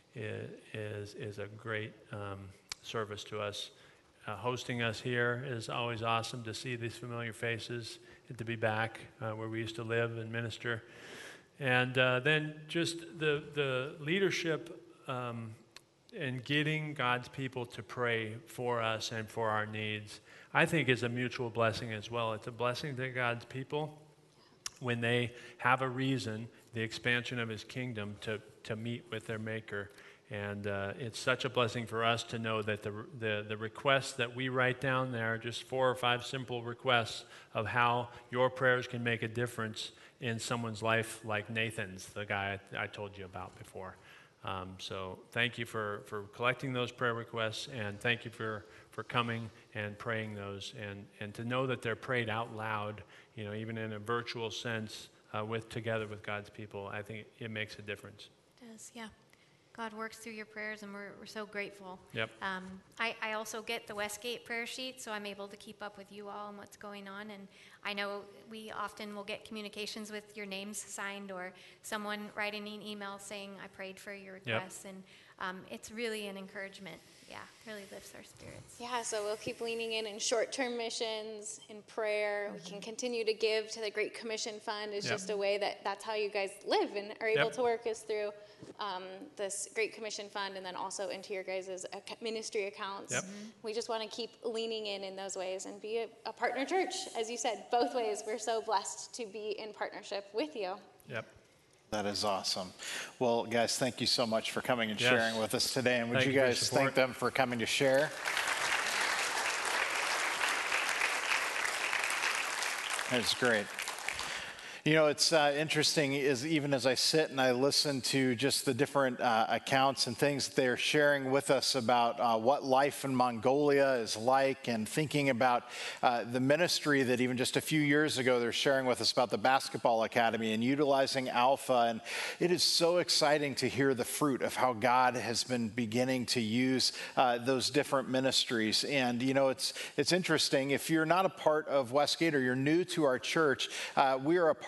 is a great service to us. Hosting us here is always awesome to see these familiar faces and to be back where we used to live and minister. And then just the leadership and getting God's people to pray for us and for our needs, I think is a mutual blessing as well. It's a blessing to God's people when they have a reason, the expansion of His kingdom, to meet with their Maker. And it's such a blessing for us to know that the requests that we write down there are just 4 or 5 simple requests of how your prayers can make a difference in someone's life, like Nathan's, the guy I told you about before. So thank you for collecting those prayer requests, and thank you for coming and praying those, and to know that they're prayed out loud, even in a virtual sense, together with God's people. I think it makes a difference. It does, yeah. God works through your prayers, and we're so grateful. Yep. I also get the Westgate prayer sheet, so I'm able to keep up with you all and what's going on. And I know we often will get communications with your names signed, or someone writing an email saying, I prayed for your requests. Yep. And it's really an encouragement. Yeah, it really lifts our spirits. Yeah, so we'll keep leaning in short-term missions, in prayer. We can continue to give to the Great Commission Fund. It's just a way that's how you guys live and are able to work, is through this Great Commission Fund, and then also into your guys' ministry accounts. Yep. We just want to keep leaning in those ways and be a partner church. As you said, both ways. We're so blessed to be in partnership with you. Yep. That is awesome. Well, guys, thank you so much for coming and sharing with us today. And would Thank you guys thank them for coming to share? That's great. It's interesting is even as I sit and I listen to just the different accounts and things that they're sharing with us about what life in Mongolia is like, and thinking about the ministry that even just a few years ago they're sharing with us about the basketball academy and utilizing Alpha. And it is so exciting to hear the fruit of how God has been beginning to use those different ministries. And, it's interesting. If you're not a part of Westgate or you're new to our church, we are a part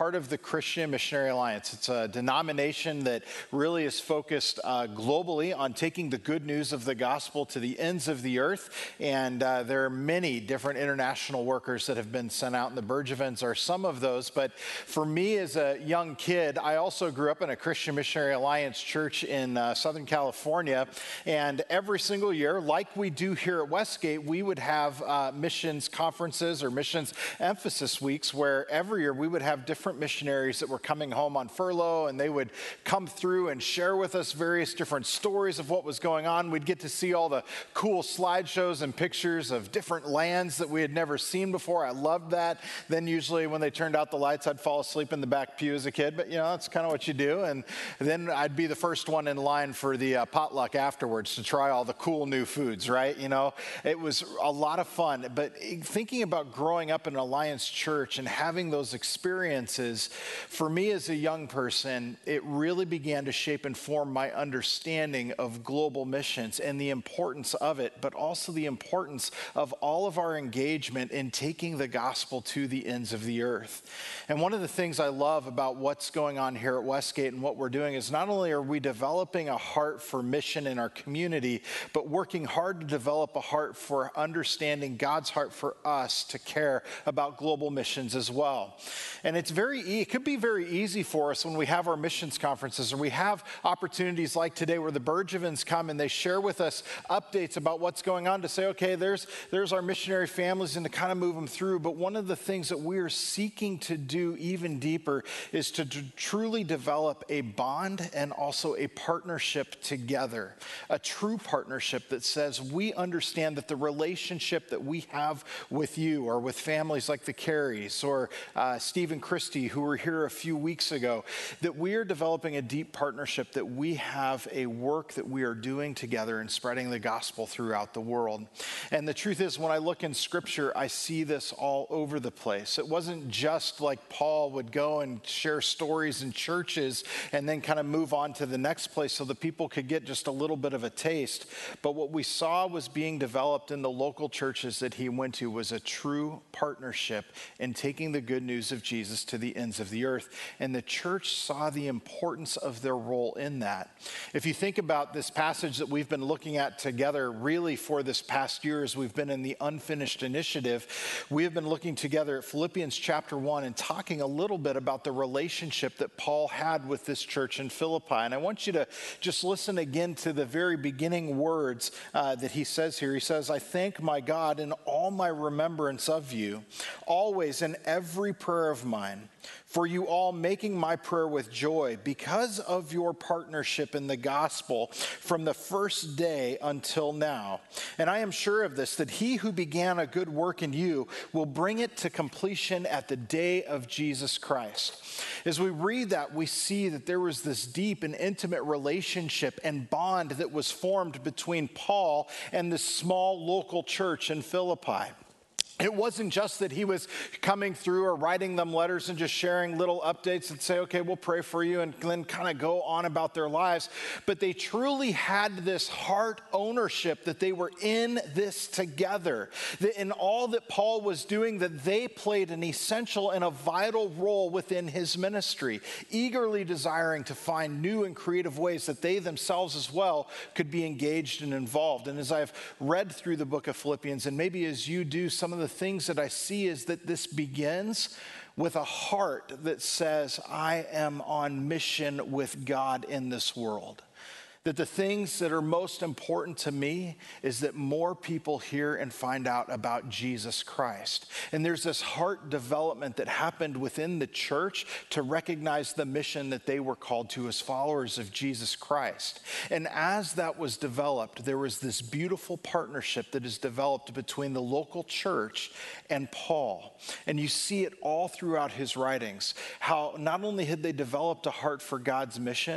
part of the Christian Missionary Alliance. It's a denomination that really is focused globally on taking the good news of the gospel to the ends of the earth. And there are many different international workers that have been sent out, and the Bergevins are some of those. But for me as a young kid, I also grew up in a Christian Missionary Alliance church in Southern California. And every single year, like we do here at Westgate, we would have missions conferences or missions emphasis weeks where every year we would have different missionaries that were coming home on furlough, and they would come through and share with us various different stories of what was going on. We'd get to see all the cool slideshows and pictures of different lands that we had never seen before. I loved that. Then usually when they turned out the lights, I'd fall asleep in the back pew as a kid, but that's kind of what you do. And then I'd be the first one in line for the potluck afterwards to try all the cool new foods, right? It was a lot of fun. But thinking about growing up in an Alliance church and having those experiences, for me as a young person, it really began to shape and form my understanding of global missions and the importance of it, but also the importance of all of our engagement in taking the gospel to the ends of the earth. And one of the things I love about what's going on here at Westgate and what we're doing is not only are we developing a heart for mission in our community, but working hard to develop a heart for understanding God's heart for us to care about global missions as well. And it could be very easy for us when we have our missions conferences or we have opportunities like today where the Bergevins come and they share with us updates about what's going on to say, okay, there's our missionary families, and to kind of move them through. But one of the things that we are seeking to do even deeper is to truly develop a bond and also a partnership together, a true partnership that says we understand that the relationship that we have with you or with families like the Carries or Steve and Christy, who were here a few weeks ago, that we are developing a deep partnership, that we have a work that we are doing together in spreading the gospel throughout the world. And the truth is, when I look in Scripture, I see this all over the place. It wasn't just like Paul would go and share stories in churches and then kind of move on to the next place so the people could get just a little bit of a taste. But what we saw was being developed in the local churches that he went to was a true partnership in taking the good news of Jesus to the ends of the earth. And the church saw the importance of their role in that. If you think about this passage that we've been looking at together really for this past year as we've been in the Unfinished Initiative, we have been looking together at Philippians chapter 1 and talking a little bit about the relationship that Paul had with this church in Philippi. And I want you to just listen again to the very beginning words that he says here. He says, "I thank my God in all my remembrance of you, always in every prayer of mine, for you all making my prayer with joy because of your partnership in the gospel from the first day until now. And I am sure of this, that he who began a good work in you will bring it to completion at the day of Jesus Christ." As we read that, we see that there was this deep and intimate relationship and bond that was formed between Paul and this small local church in Philippi. It wasn't just that he was coming through or writing them letters and just sharing little updates and say, okay, we'll pray for you, and then kind of go on about their lives. But they truly had this heart ownership that they were in this together. That in all that Paul was doing, that they played an essential and a vital role within his ministry, eagerly desiring to find new and creative ways that they themselves as well could be engaged and involved. And as I've read through the book of Philippians, and maybe as you do, some of the things that I see is that this begins with a heart that says, I am on mission with God in this world. That the things that are most important to me is that more people hear and find out about Jesus Christ. And there's this heart development that happened within the church to recognize the mission that they were called to as followers of Jesus Christ. And as that was developed, there was this beautiful partnership that is developed between the local church and Paul. And you see it all throughout his writings, how not only had they developed a heart for God's mission,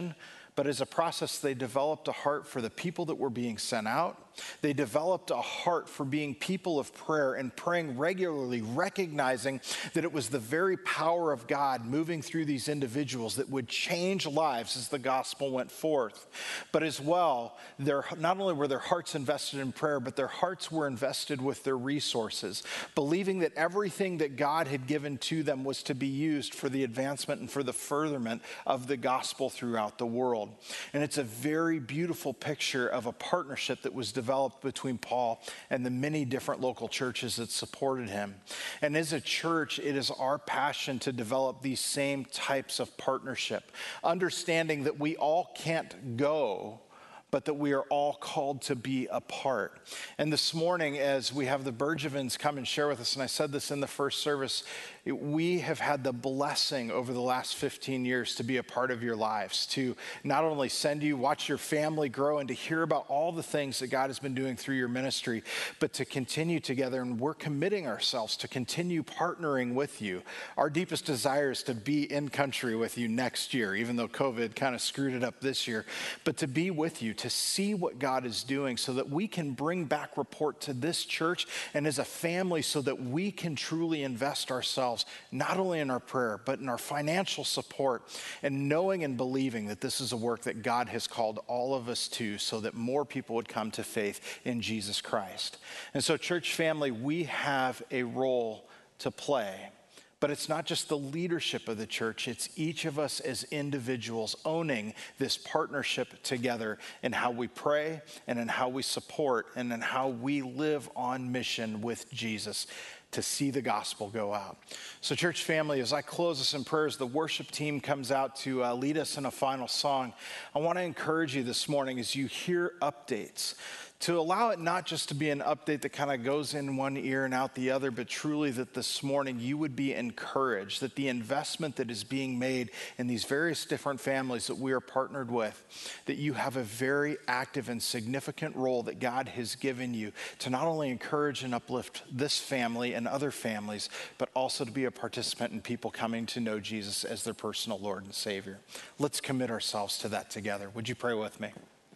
But as a process, they developed a heart for the people that were being sent out. They developed a heart for being people of prayer and praying regularly, recognizing that it was the very power of God moving through these individuals that would change lives as the gospel went forth. But as well, not only were their hearts invested in prayer, but their hearts were invested with their resources, believing that everything that God had given to them was to be used for the advancement and for the furtherment of the gospel throughout the world. And it's a very beautiful picture of a partnership that was developed between Paul and the many different local churches that supported him. And as a church, it is our passion to develop these same types of partnership, understanding that we all can't go, but that we are all called to be a part. And this morning, as we have the Bergevins come and share with us, and I said this in the first service, we have had the blessing over the last 15 years to be a part of your lives, to not only send you, watch your family grow, and to hear about all the things that God has been doing through your ministry, but to continue together. And we're committing ourselves to continue partnering with you. Our deepest desire is to be in country with you next year, even though COVID kind of screwed it up this year, but to be with you, to see what God is doing so that we can bring back report to this church and as a family so that we can truly invest ourselves not only in our prayer, but in our financial support, and knowing and believing that this is a work that God has called all of us to so that more people would come to faith in Jesus Christ. And so, church family, we have a role to play. But it's not just the leadership of the church, it's each of us as individuals owning this partnership together in how we pray and in how we support and in how we live on mission with Jesus to see the gospel go out. So church family, as I close us in prayer, as the worship team comes out to lead us in a final song, I want to encourage you this morning as you hear updates, to allow it not just to be an update that kind of goes in one ear and out the other, but truly that this morning you would be encouraged that the investment that is being made in these various different families that we are partnered with, that you have a very active and significant role that God has given you to not only encourage and uplift this family and other families, but also to be a participant in people coming to know Jesus as their personal Lord and Savior. Let's commit ourselves to that together. Would you pray with me?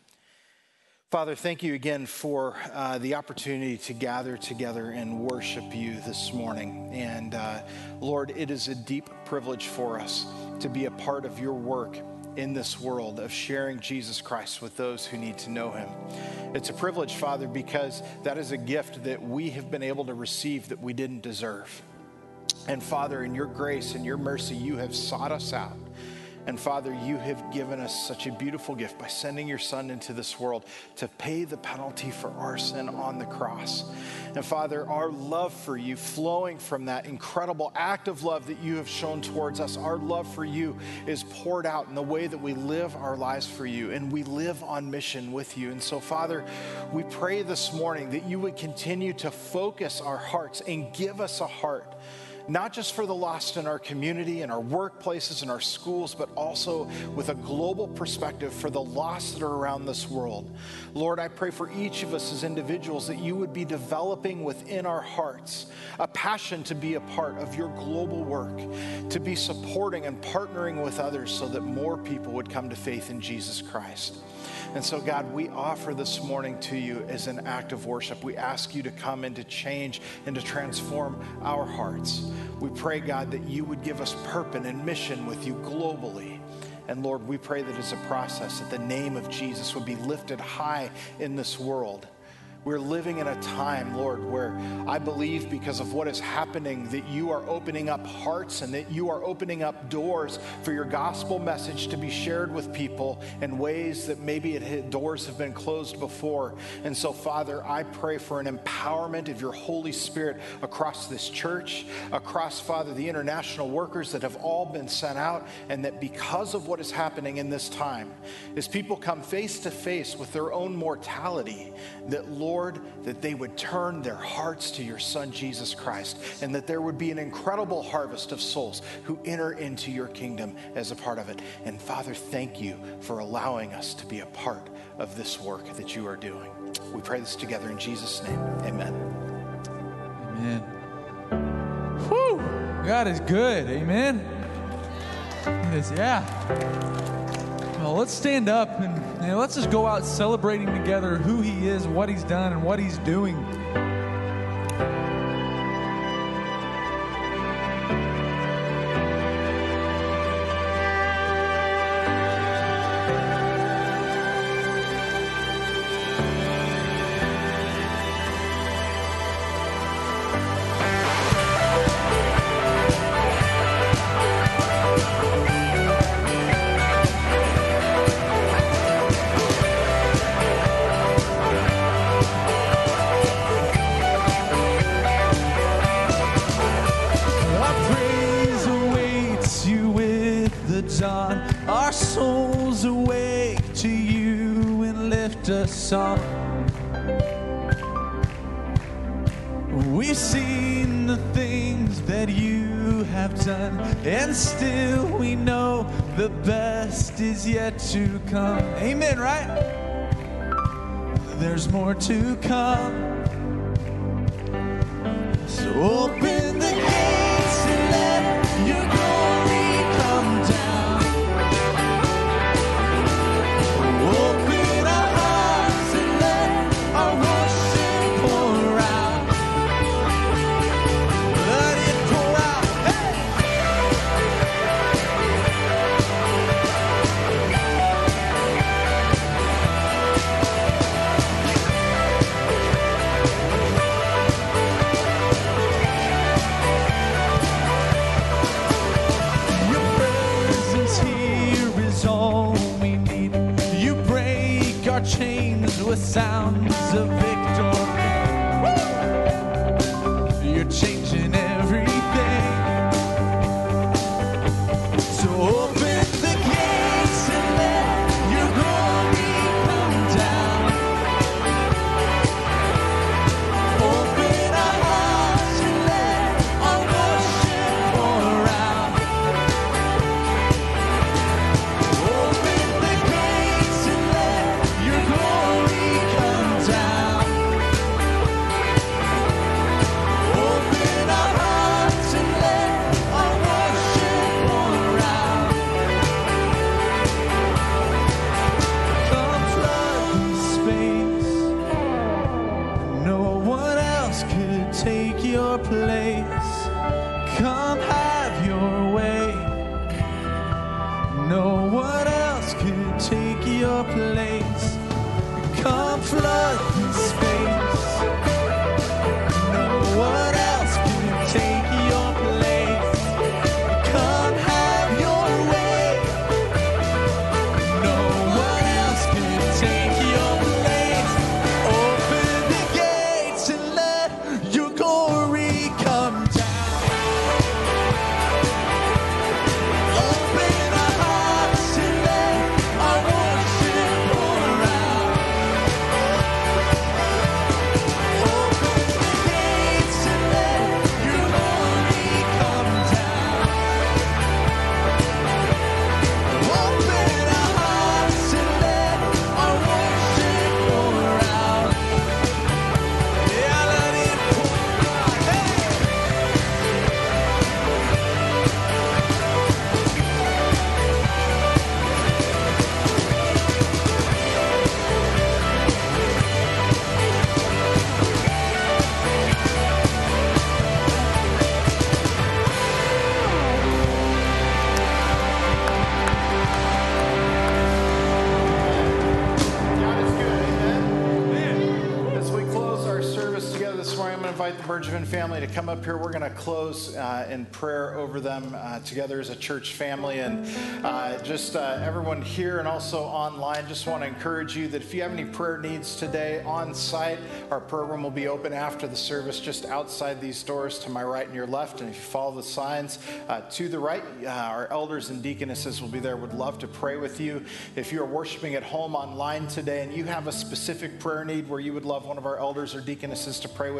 Father, thank you again for the opportunity to gather together and worship you this morning. And Lord, it is a deep privilege for us to be a part of your work in this world of sharing Jesus Christ with those who need to know him. It's a privilege, Father, because that is a gift that we have been able to receive that we didn't deserve. And Father, in your grace and your mercy, you have sought us out. And Father, you have given us such a beautiful gift by sending your Son into this world to pay the penalty for our sin on the cross. And Father, our love for you, flowing from that incredible act of love that you have shown towards us, our love for you is poured out in the way that we live our lives for you, and we live on mission with you. And so, Father, we pray this morning that you would continue to focus our hearts and give us a heart, not just for the lost in our community and our workplaces and our schools, but also with a global perspective for the lost that are around this world. Lord, I pray for each of us as individuals that you would be developing within our hearts a passion to be a part of your global work, to be supporting and partnering with others so that more people would come to faith in Jesus Christ. And so, God, we offer this morning to you as an act of worship. We ask you to come and to change and to transform our hearts. We pray, God, that you would give us purpose and mission with you globally. And Lord, we pray that as a process, that the name of Jesus would be lifted high in this world. We're living in a time, Lord, where I believe because of what is happening that you are opening up hearts and that you are opening up doors for your gospel message to be shared with people in ways that maybe doors have been closed before. And so, Father, I pray for an empowerment of your Holy Spirit across this church, across, Father, the international workers that have all been sent out, and that because of what is happening in this time, as people come face to face with their own mortality, that, Lord, that they would turn their hearts to your Son, Jesus Christ, and that there would be an incredible harvest of souls who enter into your kingdom as a part of it. And Father, thank you for allowing us to be a part of this work that you are doing. We pray this together in Jesus' name. Amen. Amen. Whew. God is good. Amen. Yes, yeah. Well, let's stand up and let's just go out celebrating together who he is, what he's done, and what he's doing. Our souls awake to you and lift us up. We've seen the things that you have done, and still we know the best is yet to come. Amen, right? There's more to come. So open the gates and let your glory come down. Open our hearts and let our worship pour out. Let it pour out. Your presence here is all we need. You break our chains with sounds of victory. You're changing everything. So open the gates and let your glory come down. Open our hearts and let our worship pour out. Open the gates and let your glory come down. Open our hearts and let our worship pour out. Come flood this space. No one else could take your place. Come have your way. No one else could take your place. Come flood this space. No one else could take your place. Come have your way. No one else could take your place. Open the gates and let your glory come down. Open our hearts and let our worship pour out. Open the gates and let your glory come down. Open our hearts and let our worship pour out. Yeah, let it pour out. Hey! God is good, amen. As we close our service together this morning, I'm going to invite the Bergevin family to come up here. We're going to close in prayer over them together as a church family. And everyone here and also online, just want to encourage you that if you have any prayer needs today on site, our prayer room will be open after the service just outside these doors to my right and your left. And if you follow the signs to the right, our elders and deaconesses will be there. Would love to pray with you. If you are worshiping at home online today and you have a specific prayer need where you would love one of our elders or deaconesses to pray with you,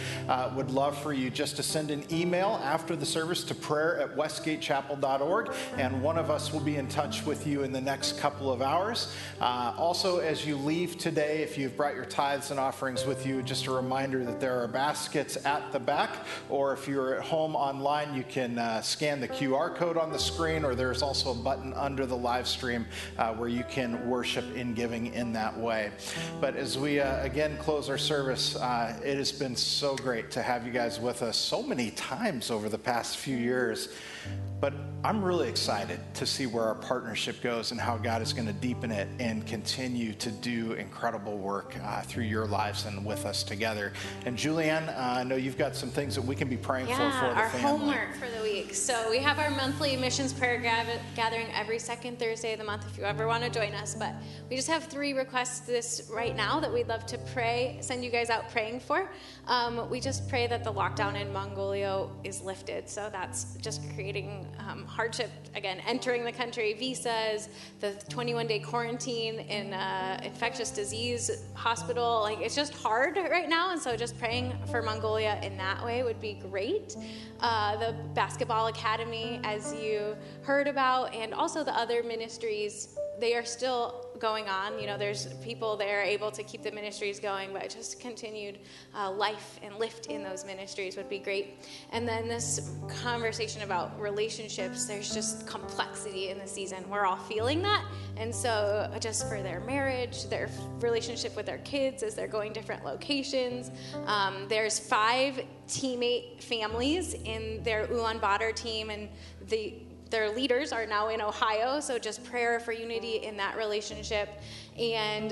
would love for you just to send an email after the service to prayer@westgatechapel.org, and one of us will be in touch with you in the next couple of hours. Also, as you leave today, if you've brought your tithes and offerings with you, just a reminder that there are baskets at the back, or if you're at home online, you can scan the QR code on the screen, or there's also a button under the live stream where you can worship in giving in that way. But as we again close our service, it has been so great to have you guys with us so many times over the past few years. But I'm really excited to see where our partnership goes and how God is going to deepen it and continue to do incredible work through your lives and with us together. And Julianne, I know you've got some things that we can be praying for the family. Our homework for the week. So we have our monthly missions prayer gathering every second Thursday of the month if you ever want to join us. But we just have 3 requests this right now that we'd love to send you guys out praying for. We just pray that the lockdown in Mongolia is lifted. So that's just creating hardship, again, entering the country, visas, the 21-day quarantine in infectious disease hospital. Like, it's just hard right now, and so just praying for Mongolia in that way would be great. The basketball academy, as you heard about, and also the other ministries, they are still going on. You know, there's people there able to keep the ministries going, but just continued life and lift in those ministries would be great. And then this conversation about relationships, there's just complexity in the season. We're all feeling that. And so just for their marriage, their relationship with their kids as they're going different locations, there's 5 teammate families in their Ulaanbaatar team, and their leaders are now in Ohio, so just prayer for unity in that relationship. And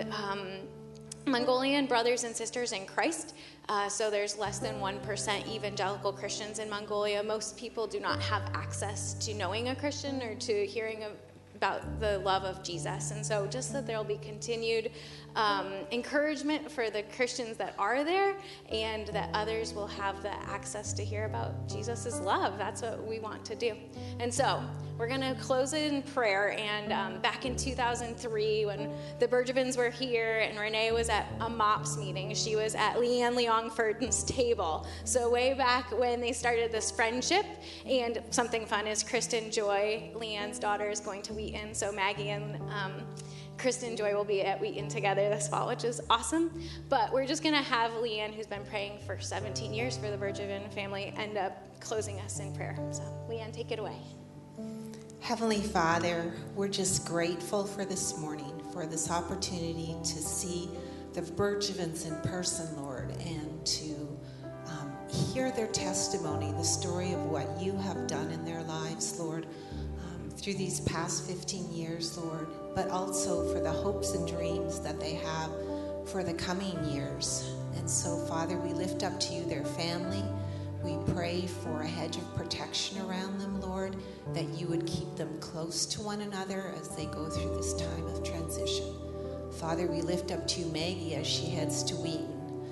Mongolian brothers and sisters in Christ. So there's less than 1% evangelical Christians in Mongolia. Most people do not have access to knowing a Christian or to hearing about the love of Jesus. And so just that there will be continued encouragement for the Christians that are there, and that others will have the access to hear about Jesus' love. That's what we want to do. And so we're going to close it in prayer. And back in 2003, when the Bergevins were here and Renee was at a MOPS meeting, she was at Leanne Leongford's table. So way back when they started this friendship. And something fun is Kristen Joy, Leanne's daughter, is going to Wheaton. So Maggie and Kristen Joy will be at Wheaton together this fall, which is awesome. But we're just going to have Leanne, who's been praying for 17 years for the Bergevin family, end up closing us in prayer. So Leanne, take it away. Heavenly Father, we're just grateful for this morning, for this opportunity to see the Bergevins in person, Lord, and to hear their testimony, the story of what you have done in their lives, Lord, through these past 15 years, Lord, but also for the hopes and dreams that they have for the coming years. And so, Father, we lift up to you their family. We pray for a hedge of protection around them, Lord, that you would keep them close to one another as they go through this time of transition. Father, we lift up to you Maggie as she heads to Wheaton.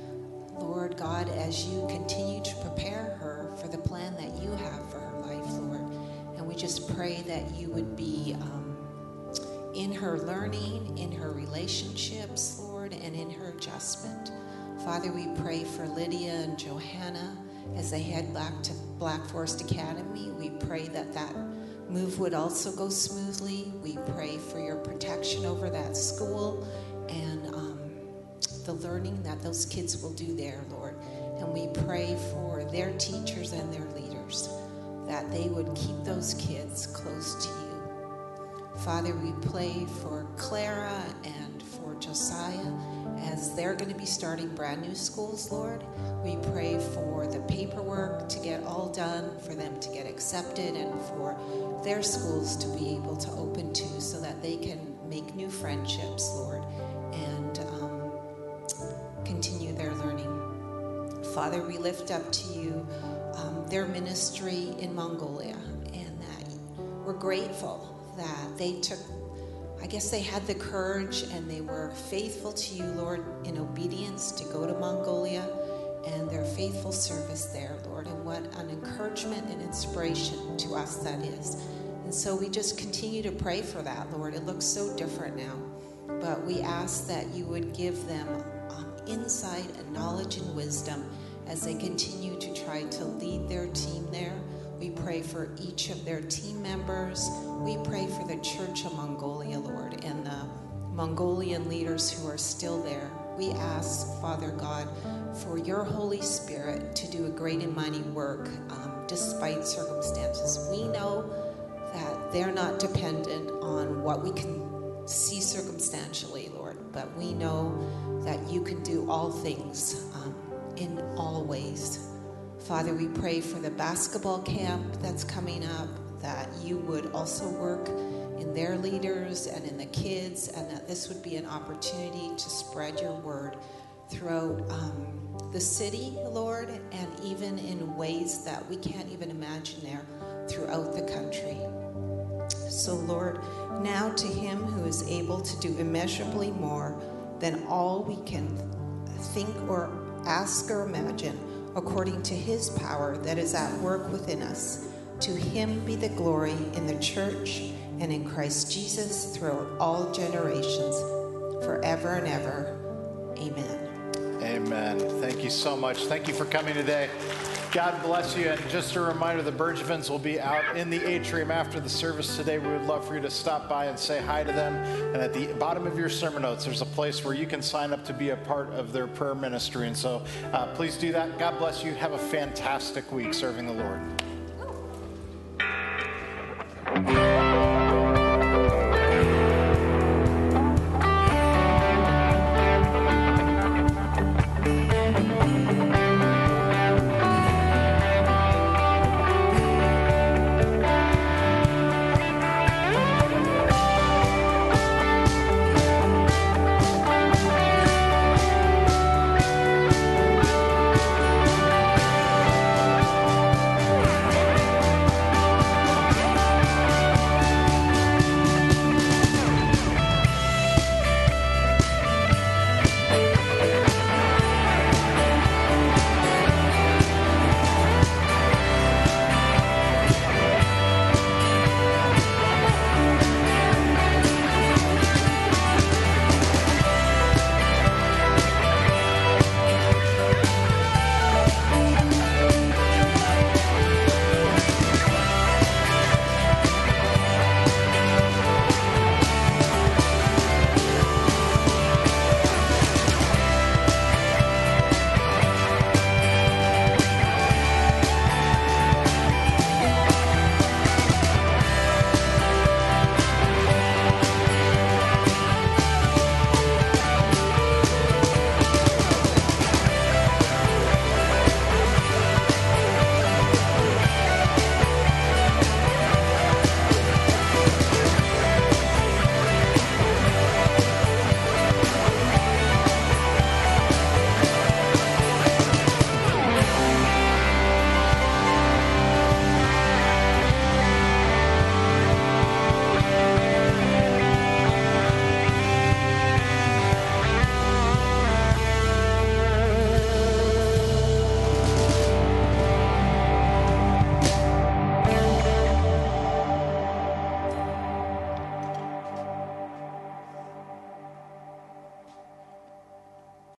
Lord God, as you continue to prepare her for the plan that you have for her life, Lord, and we just pray that you would be in her learning, in her relationships, Lord, and in her adjustment. Father, we pray for Lydia and Johanna as they head back to Black Forest Academy. We pray that that move would also go smoothly. We pray for your protection over that school and the learning that those kids will do there, Lord. And we pray for their teachers and their leaders, that they would keep those kids close to you. Father, we pray for Clara and for Josiah as they're going to be starting brand new schools, Lord. We pray for the paperwork to get all done, for them to get accepted, and for their schools to be able to open too, so that they can make new friendships, Lord, and continue their learning. Father, we lift up to you their ministry in Mongolia, and that we're grateful that they took, I guess they had the courage and they were faithful to you, Lord, in obedience to go to Mongolia, and their faithful service there, Lord, and what an encouragement and inspiration to us that is. And so we just continue to pray for that, Lord. It looks so different now, but we ask that you would give them insight and knowledge and wisdom as they continue to try to lead their team there. We pray for each of their team members. We pray for the Church of Mongolia, Lord, and the Mongolian leaders who are still there. We ask, Father God, for your Holy Spirit to do a great and mighty work despite circumstances. We know that they're not dependent on what we can see circumstantially, Lord, but we know that you can do all things in all ways. Father, we pray for the basketball camp that's coming up, that you would also work in their leaders and in the kids, and that this would be an opportunity to spread your word throughout the city, Lord, and even in ways that we can't even imagine there throughout the country. So, Lord, now to him who is able to do immeasurably more than all we can think or ask or imagine, according to his power that is at work within us. To him be the glory in the church and in Christ Jesus throughout all generations, forever and ever. Amen. Amen. Thank you so much. Thank you for coming today. God bless you. And just a reminder, the Bergevins will be out in the atrium after the service today. We would love for you to stop by and say hi to them. And at the bottom of your sermon notes, there's a place where you can sign up to be a part of their prayer ministry. And so please do that. God bless you. Have a fantastic week serving the Lord.